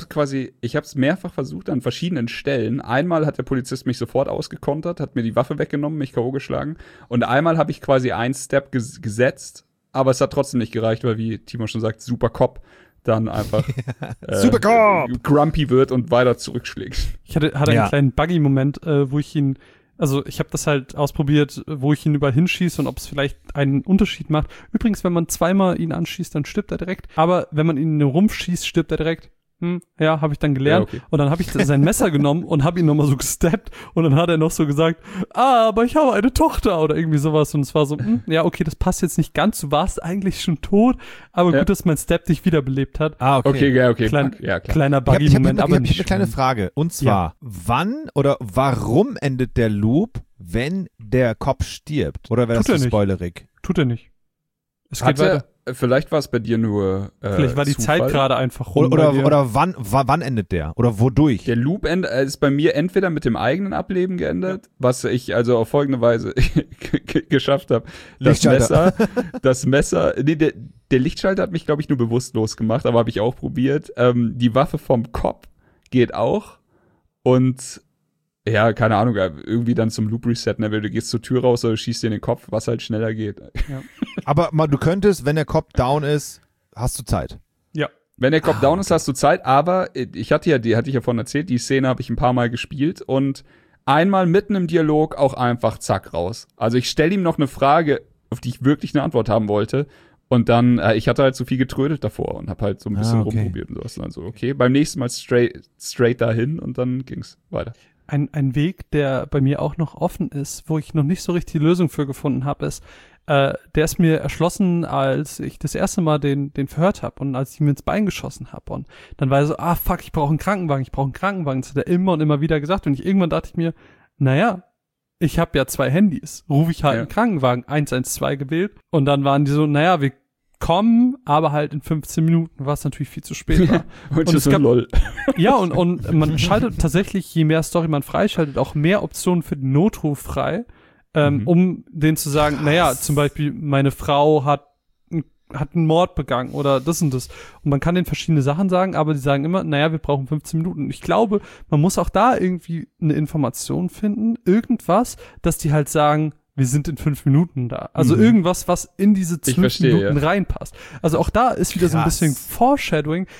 hab's mehrfach versucht an verschiedenen Stellen. Einmal hat der Polizist mich sofort ausgekontert, hat mir die Waffe weggenommen, mich K.O. geschlagen. Und einmal habe ich quasi einen Step gesetzt, aber es hat trotzdem nicht gereicht, weil, wie Timo schon sagt, super Cop dann einfach Super Cop! Grumpy wird und weiter zurückschlägt. Ich hatte einen kleinen Buggy-Moment, wo ich ihn, also ich habe das halt ausprobiert, wo ich ihn überall hinschieße und ob es vielleicht einen Unterschied macht. Übrigens, wenn man zweimal ihn anschießt, dann stirbt er direkt. Aber wenn man ihn in den Rumpf schießt, stirbt er direkt. Ja, habe ich dann gelernt. Ja, okay. Und dann habe ich sein Messer genommen und habe ihn nochmal so gesteppt. Und dann hat er noch so gesagt, aber ich habe eine Tochter oder irgendwie sowas. Und es war so, ja, okay, das passt jetzt nicht ganz. Du warst eigentlich schon tot. Aber gut, dass mein Step dich wiederbelebt hat. Ah, okay. Okay. Kleiner Buggy-Moment, aber nicht. Ich habe eine kleine Frage. Und zwar, wann oder warum endet der Loop, wenn der Cop stirbt? Oder wäre das so spoilerig? Tut er nicht. Es geht weiter. Vielleicht war es bei dir nur vielleicht war die Zufall. Zeit gerade einfach rum. Oder wann endet der? Oder wodurch? Der Loop ist bei mir entweder mit dem eigenen Ableben geendet, was ich also auf folgende Weise geschafft habe. Das Messer, nee, der Lichtschalter hat mich, glaube ich, nur bewusstlos gemacht, aber habe ich auch probiert. Die Waffe vom Cop geht auch und ja, keine Ahnung, irgendwie dann zum Loop-Reset, ne? Du gehst zur Tür raus oder schießt dir in den Kopf, was halt schneller geht. Ja. Aber du könntest, wenn der Cop down ist, hast du Zeit. Ja. Wenn der Cop down ist, hast du Zeit, aber ich hatte ja vorhin erzählt, die Szene habe ich ein paar Mal gespielt und einmal mitten im Dialog auch einfach zack raus. Also ich stelle ihm noch eine Frage, auf die ich wirklich eine Antwort haben wollte. Und dann, ich hatte halt so viel getrödelt davor und habe halt so ein bisschen rumprobiert und sowas. Und dann so, okay, beim nächsten Mal straight dahin und dann ging's weiter. Ein Weg, der bei mir auch noch offen ist, wo ich noch nicht so richtig die Lösung für gefunden habe, ist, der ist mir erschlossen, als ich das erste Mal den verhört habe und als ich mir ins Bein geschossen habe. Und dann war er so, fuck, ich brauche einen Krankenwagen. Das hat er immer und immer wieder gesagt. Und irgendwann dachte ich mir, naja, ich habe ja 2 Handys. Rufe ich halt einen Krankenwagen, 112 gewählt. Und dann waren die so, naja, wir kommen, aber halt in 15 Minuten, was natürlich viel zu spät war. und es gab, LOL. Ja, und man schaltet tatsächlich, je mehr Story man freischaltet, auch mehr Optionen für den Notruf frei, um denen zu sagen, naja, zum Beispiel, meine Frau hat einen Mord begangen oder das und das. Und man kann denen verschiedene Sachen sagen, aber die sagen immer, naja, wir brauchen 15 Minuten. Und ich glaube, man muss auch da irgendwie eine Information finden, irgendwas, dass die halt sagen, wir sind in 5 Minuten da. Also irgendwas, was in diese 12 Minuten reinpasst. Also auch da ist wieder so ein bisschen Foreshadowing,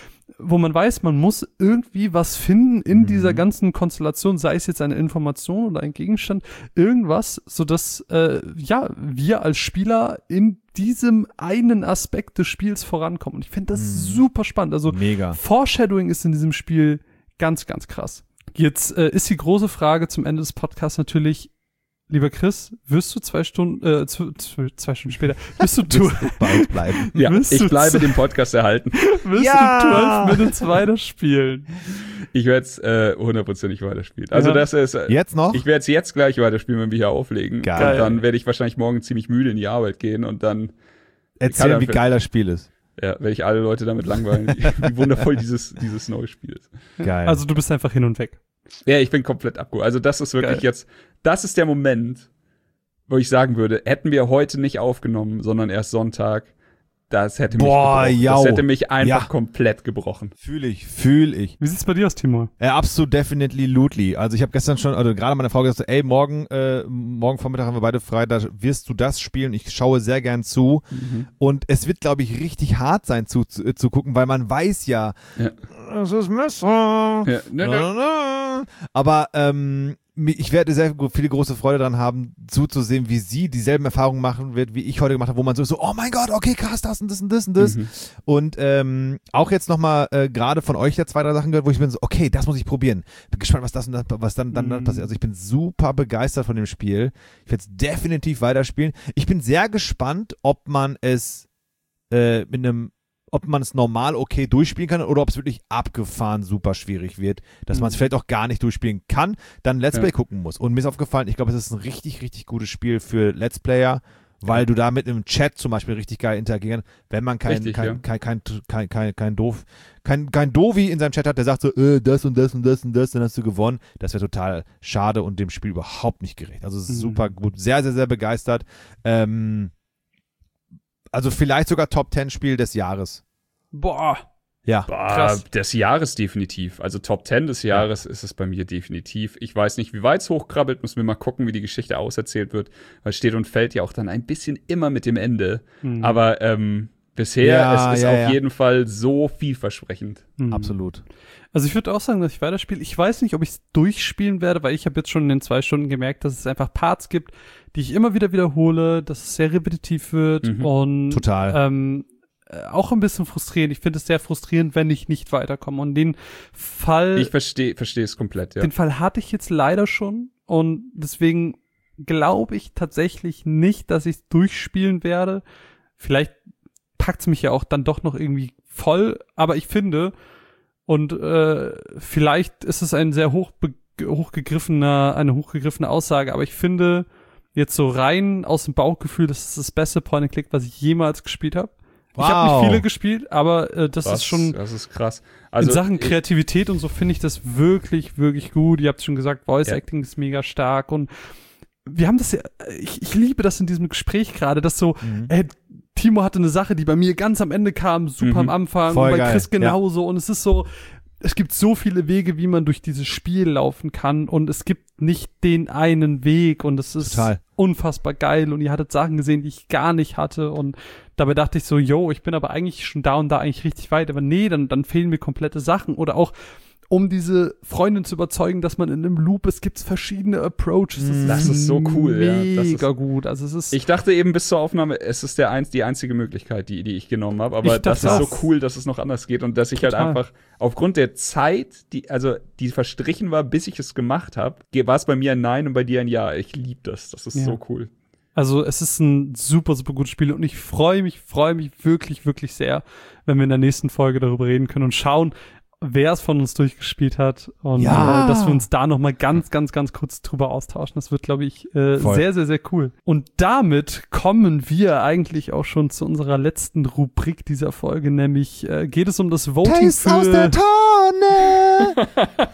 wo man weiß, man muss irgendwie was finden in dieser ganzen Konstellation, sei es jetzt eine Information oder ein Gegenstand, irgendwas, sodass wir als Spieler in diesem einen Aspekt des Spiels vorankommen. Und ich finde das super spannend. Also mega. Foreshadowing ist in diesem Spiel ganz, ganz krass. Jetzt ist die große Frage zum Ende des Podcasts natürlich, lieber Chris, wirst du 2 Stunden, 2 Stunden später, wirst du bald bleiben? Ja, ich bleibe dem Podcast erhalten. Wirst du 12 Minutes weiterspielen? Ich werde es 100%ig weiterspielen. Also das ist jetzt noch? Ich werde es jetzt gleich weiterspielen, wenn wir hier auflegen. Geil. Und dann werde ich wahrscheinlich morgen ziemlich müde in die Arbeit gehen und dann erzählen, wie geil das Spiel ist. Ja, werde ich alle Leute damit langweilen, wie wundervoll dieses neue Spiel ist. Geil. Also du bist einfach hin und weg. Ja, ich bin komplett abgeholt. Also das ist wirklich das ist der Moment, wo ich sagen würde, hätten wir heute nicht aufgenommen, sondern erst Sonntag, das hätte mich gebrochen. Das hätte mich einfach komplett gebrochen. Fühl ich. Wie sieht's bei dir aus, Timur? Absolut, definitely, lootly. Also ich habe gestern schon, also gerade meine Frau gesagt, ey, morgen Vormittag haben wir beide frei, da wirst du das spielen. Ich schaue sehr gern zu. Und es wird, glaube ich, richtig hart sein zu gucken, weil man weiß ja. Das ist Messer. Ja. Aber ich werde sehr viele große Freude daran haben, zuzusehen, wie sie dieselben Erfahrungen machen wird, wie ich heute gemacht habe, wo man so, oh mein Gott, okay, krass, das und das und das und das. Und auch jetzt nochmal gerade von euch ja 2, 3 Sachen gehört, wo ich bin so, okay, das muss ich probieren. Bin gespannt, was das und das, was dann passiert. Also ich bin super begeistert von dem Spiel. Ich werde es definitiv weiterspielen. Ich bin sehr gespannt, ob man es ob man es normal okay durchspielen kann oder ob es wirklich abgefahren super schwierig wird, dass man es vielleicht auch gar nicht durchspielen kann, dann Let's Play gucken muss. Und mir ist aufgefallen, ich glaube, es ist ein richtig, richtig gutes Spiel für Let's Player, weil du da mit im Chat zum Beispiel richtig geil interagieren, wenn man kein Dovi in seinem Chat hat, der sagt so, das und das und das und das, dann hast du gewonnen. Das wäre total schade und dem Spiel überhaupt nicht gerecht. Also es ist super gut, sehr, sehr, sehr begeistert. Also vielleicht sogar Top-10-Spiel des Jahres. Boah. Ja. Krass. Des Jahres definitiv. Also Top 10 des Jahres ist es bei mir definitiv. Ich weiß nicht, wie weit es hochkrabbelt. Müssen wir mal gucken, wie die Geschichte auserzählt wird. Weil steht und fällt ja auch dann ein bisschen immer mit dem Ende. Aber bisher es ist auf jeden Fall so vielversprechend. Absolut. Also ich würde auch sagen, dass ich weiterspiele. Ich weiß nicht, ob ich es durchspielen werde, weil ich habe jetzt schon in den 2 Stunden gemerkt, dass es einfach Parts gibt, die ich immer wieder wiederhole, dass es sehr repetitiv wird und total. Auch ein bisschen frustrierend. Ich finde es sehr frustrierend, wenn ich nicht weiterkomme. Und den Fall... Ich verstehe es komplett, ja. Den Fall hatte ich jetzt leider schon und deswegen glaube ich tatsächlich nicht, dass ich es durchspielen werde. Vielleicht packt es mich ja auch dann doch noch irgendwie voll, aber ich finde... Und vielleicht ist es ein sehr hochgegriffene Aussage, aber ich finde jetzt so rein aus dem Bauchgefühl, das ist das beste Point-and-Click, was ich jemals gespielt habe. Wow. Ich habe nicht viele gespielt, aber das ist schon. Das ist krass. Also in Sachen Kreativität und so finde ich das wirklich, wirklich gut. Ihr habt schon gesagt, Voice Acting ist mega stark und wir haben das ja, ich liebe das in diesem Gespräch gerade, dass so, Timo hatte eine Sache, die bei mir ganz am Ende kam, super am Anfang, voll und bei geil. Chris genauso und es ist so, es gibt so viele Wege, wie man durch dieses Spiel laufen kann und es gibt nicht den einen Weg und es ist unfassbar geil und ihr hattet Sachen gesehen, die ich gar nicht hatte und dabei dachte ich so, ich bin aber eigentlich schon da und da eigentlich richtig weit, aber nee, dann fehlen mir komplette Sachen oder auch um diese Freundin zu überzeugen, dass man in einem Loop ist, gibt's verschiedene Approaches. Das ist so cool, mega gut. Also es ist. Ich dachte eben bis zur Aufnahme, es ist die einzige Möglichkeit, die ich genommen habe. Aber das ist so cool, dass es noch anders geht und dass ich halt einfach aufgrund der Zeit, die verstrichen war, bis ich es gemacht habe, war es bei mir ein Nein und bei dir ein Ja. Ich liebe das. Das ist so cool. Also es ist ein super, super gutes Spiel und ich freue mich wirklich, wirklich sehr, wenn wir in der nächsten Folge darüber reden können und schauen, wer es von uns durchgespielt hat und dass wir uns da nochmal ganz, ganz, ganz kurz drüber austauschen. Das wird, glaube ich, sehr, sehr, sehr cool. Und damit kommen wir eigentlich auch schon zu unserer letzten Rubrik dieser Folge, nämlich geht es um das Voting Taste aus der Tonne!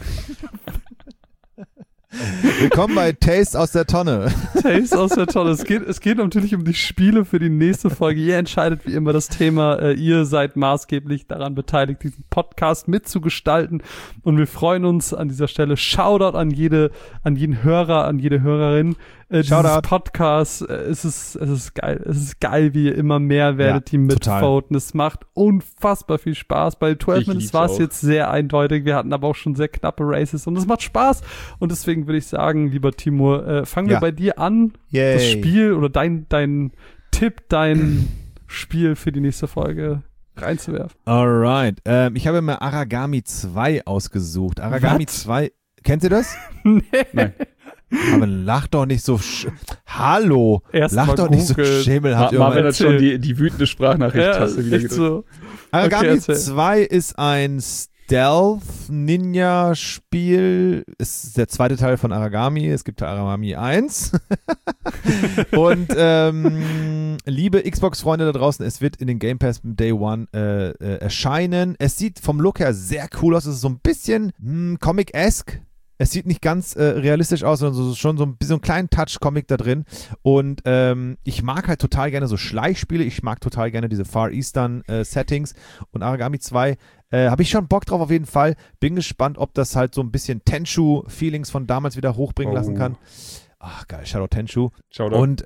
Willkommen bei Taste aus der Tonne. Taste aus der Tonne. Es geht natürlich um die Spiele für die nächste Folge. Ihr entscheidet wie immer das Thema. Ihr seid maßgeblich daran beteiligt, diesen Podcast mitzugestalten. Und wir freuen uns an dieser Stelle. Shoutout an jeden Hörer, an jede Hörerin. dieses Podcast, es ist geil. Es ist geil, wie ihr immer mehr werdet, die mitvoten. Es macht unfassbar viel Spaß. Bei 12 Minutes war es jetzt sehr eindeutig. Wir hatten aber auch schon sehr knappe Races und es macht Spaß. Und deswegen würde ich sagen, lieber Timur, fangen wir bei dir an. Yay. Das Spiel oder dein Tipp, dein Spiel für die nächste Folge reinzuwerfen. Alright. Ich habe mir Aragami 2 ausgesucht. Aragami 2, kennt ihr das? Nee. Nein. Aber lach doch nicht so. Hallo. Lach doch nicht so schämelhaft. Marvin hat schon die wütende Sprachnachricht-Taste wieder gedrückt. So. Aragami 2 ist ein Stealth-Ninja-Spiel. Ist der zweite Teil von Aragami. Es gibt Aragami 1. Und liebe Xbox-Freunde da draußen, es wird in den Game Pass Day One erscheinen. Es sieht vom Look her sehr cool aus. Es ist so ein bisschen Comic-esque. Es sieht nicht ganz realistisch aus, sondern schon so einen kleinen Touch-Comic da drin. Und ich mag halt total gerne so Schleichspiele. Ich mag total gerne diese Far Eastern Settings. Und Aragami 2 habe ich schon Bock drauf auf jeden Fall. Bin gespannt, ob das halt so ein bisschen Tenchu-Feelings von damals wieder hochbringen lassen kann. Ach geil, Shadow Tenchu. Und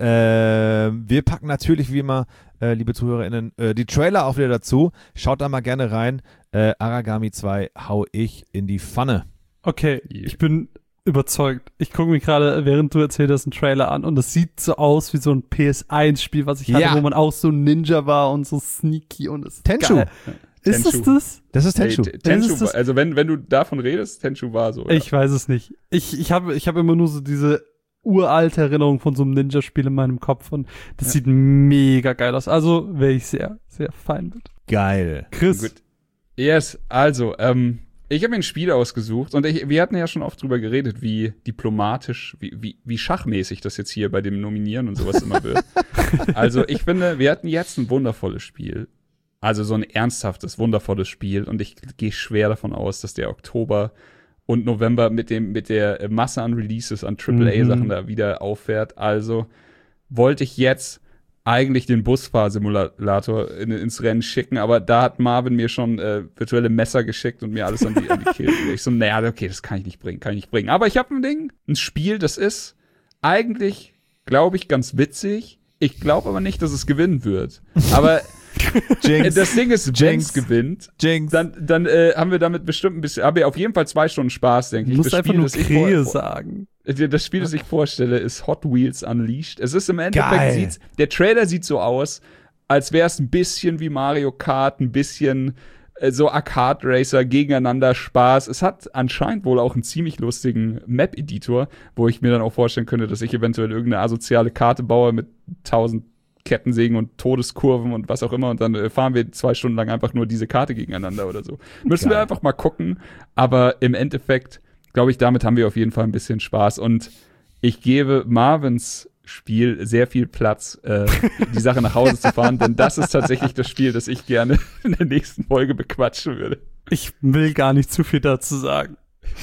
wir packen natürlich wie immer, liebe ZuhörerInnen, die Trailer auch wieder dazu. Schaut da mal gerne rein. Aragami 2 hau ich in die Pfanne. Okay, ich bin überzeugt. Ich gucke mir gerade, während du erzählt hast, einen Trailer an und es sieht so aus wie so ein PS1-Spiel, was ich hatte, wo man auch so ein Ninja war und so sneaky und es ist Tenchu. Geil. Ist es das? Das ist Tenchu. Tenchu, also wenn du davon redest, Tenchu war so. Ja. Ich weiß es nicht. Ich hab immer nur so diese uralte Erinnerung von so einem Ninja-Spiel in meinem Kopf und das sieht mega geil aus. Also wäre ich sehr, sehr fein mit. Geil. Chris. Gut. Yes, also, ich habe mir ein Spiel ausgesucht und wir hatten ja schon oft drüber geredet, wie diplomatisch, wie schachmäßig das jetzt hier bei dem Nominieren und sowas immer wird. Also ich finde, wir hatten jetzt ein wundervolles Spiel. Also so ein ernsthaftes, wundervolles Spiel. Und ich gehe schwer davon aus, dass der Oktober und November mit der Masse an Releases, an AAA-Sachen da wieder auffährt. Also wollte ich jetzt eigentlich den Busfahrsimulator ins Rennen schicken, aber da hat Marvin mir schon virtuelle Messer geschickt und mir alles an die Kehle. Ich so, naja, okay, das kann ich nicht bringen. Aber ich habe ein Spiel, das ist eigentlich, glaube ich, ganz witzig. Ich glaube aber nicht, dass es gewinnen wird. Aber Jinx. Das Ding ist, wenn es gewinnt, Jinx. dann haben wir damit bestimmt ein bisschen, aber auf jeden Fall 2 Stunden Spaß, denke ich. Du musst einfach nur Krähe sagen. Das Spiel, das ich vorstelle, ist Hot Wheels Unleashed. Es ist im Endeffekt, der Trailer sieht so aus, als wäre es ein bisschen wie Mario Kart, ein bisschen so Arcade Racer gegeneinander Spaß. Es hat anscheinend wohl auch einen ziemlich lustigen Map-Editor, wo ich mir dann auch vorstellen könnte, dass ich eventuell irgendeine asoziale Karte baue mit 1000 Kettensägen und Todeskurven und was auch immer und dann fahren wir 2 Stunden lang einfach nur diese Karte gegeneinander oder so. Müssen wir einfach mal gucken, aber im Endeffekt, glaube ich, damit haben wir auf jeden Fall ein bisschen Spaß und ich gebe Marvins Spiel sehr viel Platz, die Sache nach Hause zu fahren, denn das ist tatsächlich das Spiel, das ich gerne in der nächsten Folge bequatschen würde. Ich will gar nicht zu viel dazu sagen.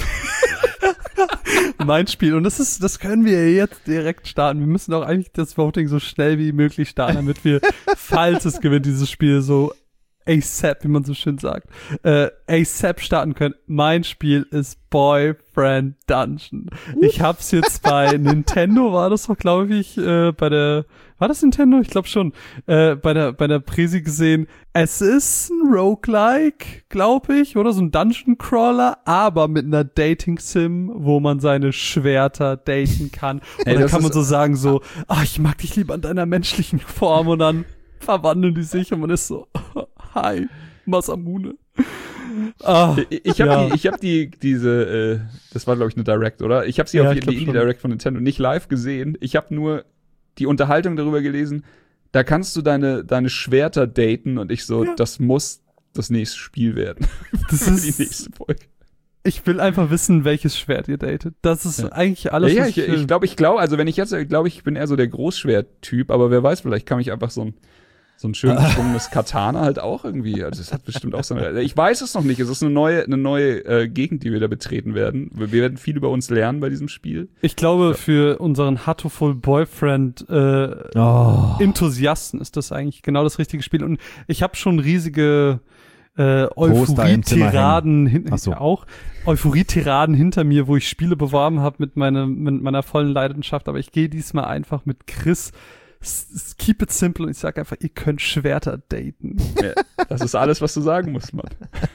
Mein Spiel. Und das können wir jetzt direkt starten. Wir müssen auch eigentlich das Voting so schnell wie möglich starten, damit wir, falls es gewinnt, dieses Spiel so ASAP, wie man so schön sagt, ASAP starten können. Mein Spiel ist Boyfriend Dungeon. Ich hab's jetzt bei Nintendo, war das doch, glaube ich, war das Nintendo? Ich glaube schon, bei der Präsi gesehen. Es ist ein Roguelike, glaube ich, oder so ein Dungeon Crawler, aber mit einer Dating-Sim, wo man seine Schwerter daten kann. Und dann kann man so sagen, so, ich mag dich lieber in deiner menschlichen Form und dann verwandeln die sich und man ist so, hi, Masamune. Ich habe diese, das war glaube ich eine Direct, oder? Ich habe sie auf die Indie Direct von Nintendo nicht live gesehen. Ich habe nur die Unterhaltung darüber gelesen. Da kannst du deine Schwerter daten und ich so, das muss das nächste Spiel werden. Das ist die nächste Folge. Ich will einfach wissen, welches Schwert ihr datet. Das ist eigentlich alles, was ich glaube, also wenn ich jetzt, glaube ich bin eher so der Großschwert-Typ, aber wer weiß, vielleicht kann ich einfach so ein schön geschwungenes Katana halt auch irgendwie. Also es hat bestimmt auch so eine. Ich weiß es noch nicht. Es ist eine neue Gegend, die wir da betreten werden. Wir werden viel über uns lernen bei diesem Spiel. Ich glaube, für unseren Hatoful Boyfriend Enthusiasten ist das eigentlich genau das richtige Spiel. Und ich habe schon riesige Euphorie-Tiraden auch Euphorie-Tiraden hinter mir, wo ich Spiele beworben habe mit meiner vollen Leidenschaft, aber ich gehe diesmal einfach mit Chris. Keep it simple und ich sage einfach, ihr könnt Schwerter daten. Ja, das ist alles, was du sagen musst, Mann.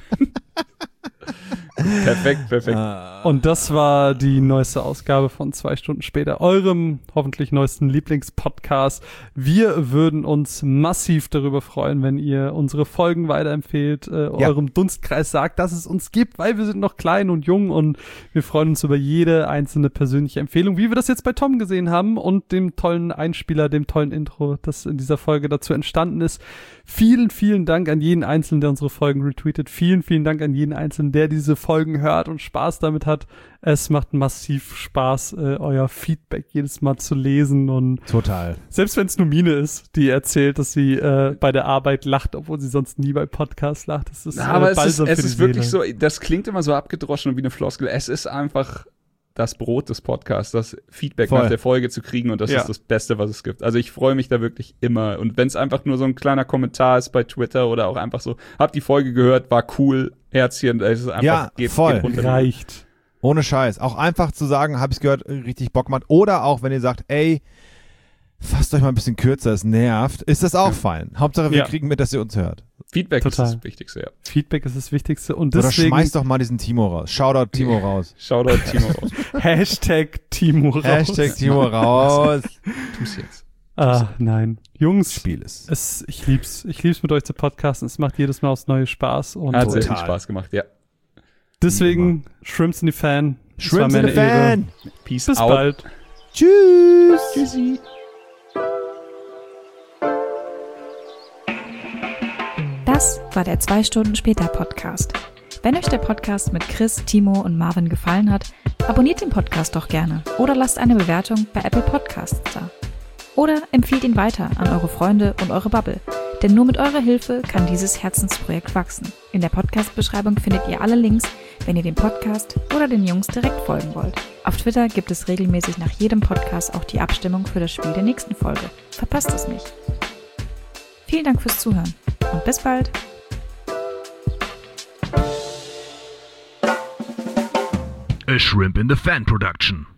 Perfekt. Und das war die neueste Ausgabe von 2 Stunden später, eurem hoffentlich neuesten Lieblingspodcast. Wir würden uns massiv darüber freuen, wenn ihr unsere Folgen weiterempfehlt, eurem Dunstkreis sagt, dass es uns gibt, weil wir sind noch klein und jung und wir freuen uns über jede einzelne persönliche Empfehlung, wie wir das jetzt bei Tom gesehen haben und dem tollen Einspieler, dem tollen Intro, das in dieser Folge dazu entstanden ist. Vielen, vielen Dank an jeden Einzelnen, der unsere Folgen retweetet. Vielen, vielen Dank an jeden Einzelnen, der diese Folgen hört und Spaß damit hat. Es macht massiv Spaß, euer Feedback jedes Mal zu lesen und total. Selbst wenn es nur Mine ist, die erzählt, dass sie bei der Arbeit lacht, obwohl sie sonst nie bei Podcasts lacht. Das ist aber es ist wirklich so, das klingt immer so abgedroschen und wie eine Floskel. Es ist einfach das Brot des Podcasts, das Feedback nach der Folge zu kriegen und das ist das Beste, was es gibt. Also ich freue mich da wirklich immer und wenn es einfach nur so ein kleiner Kommentar ist bei Twitter oder auch einfach so, hab die Folge gehört, war cool, Herzchen, es ist einfach, geht runter. Reicht. Ohne Scheiß. Auch einfach zu sagen, hab ich's gehört, richtig Bock gemacht. Oder auch, wenn ihr sagt, ey, fasst euch mal ein bisschen kürzer, es nervt, ist das auch fein. Hauptsache, wir kriegen mit, dass ihr uns hört. Feedback ist das Wichtigste, ja. Feedback ist das Wichtigste. Und deswegen, oder schmeißt doch mal diesen Timo raus. Shoutout Timo raus. Shoutout Timo raus. Hashtag Timo raus. Hashtag Timo raus. Tu's jetzt. Nein. Jungs, Spiel es. Ich lieb's mit euch zu podcasten. Es macht jedes Mal aufs Neue Spaß. Und hat sehr viel Spaß gemacht, ja. Deswegen, Shrimps in the Fan. Shrimps in the Fan. Peace Bis out. bald. Tschüss. Tschüssi. Das war der 2 Stunden später Podcast. Wenn euch der Podcast mit Chris, Timo und Marvin gefallen hat, abonniert den Podcast doch gerne oder lasst eine Bewertung bei Apple Podcasts da. Oder empfiehlt ihn weiter an eure Freunde und eure Bubble, denn nur mit eurer Hilfe kann dieses Herzensprojekt wachsen. In der Podcast-Beschreibung findet ihr alle Links, wenn ihr dem Podcast oder den Jungs direkt folgen wollt. Auf Twitter gibt es regelmäßig nach jedem Podcast auch die Abstimmung für das Spiel der nächsten Folge. Verpasst es nicht. Vielen Dank fürs Zuhören und bis bald. A Shrimp in the Fan production.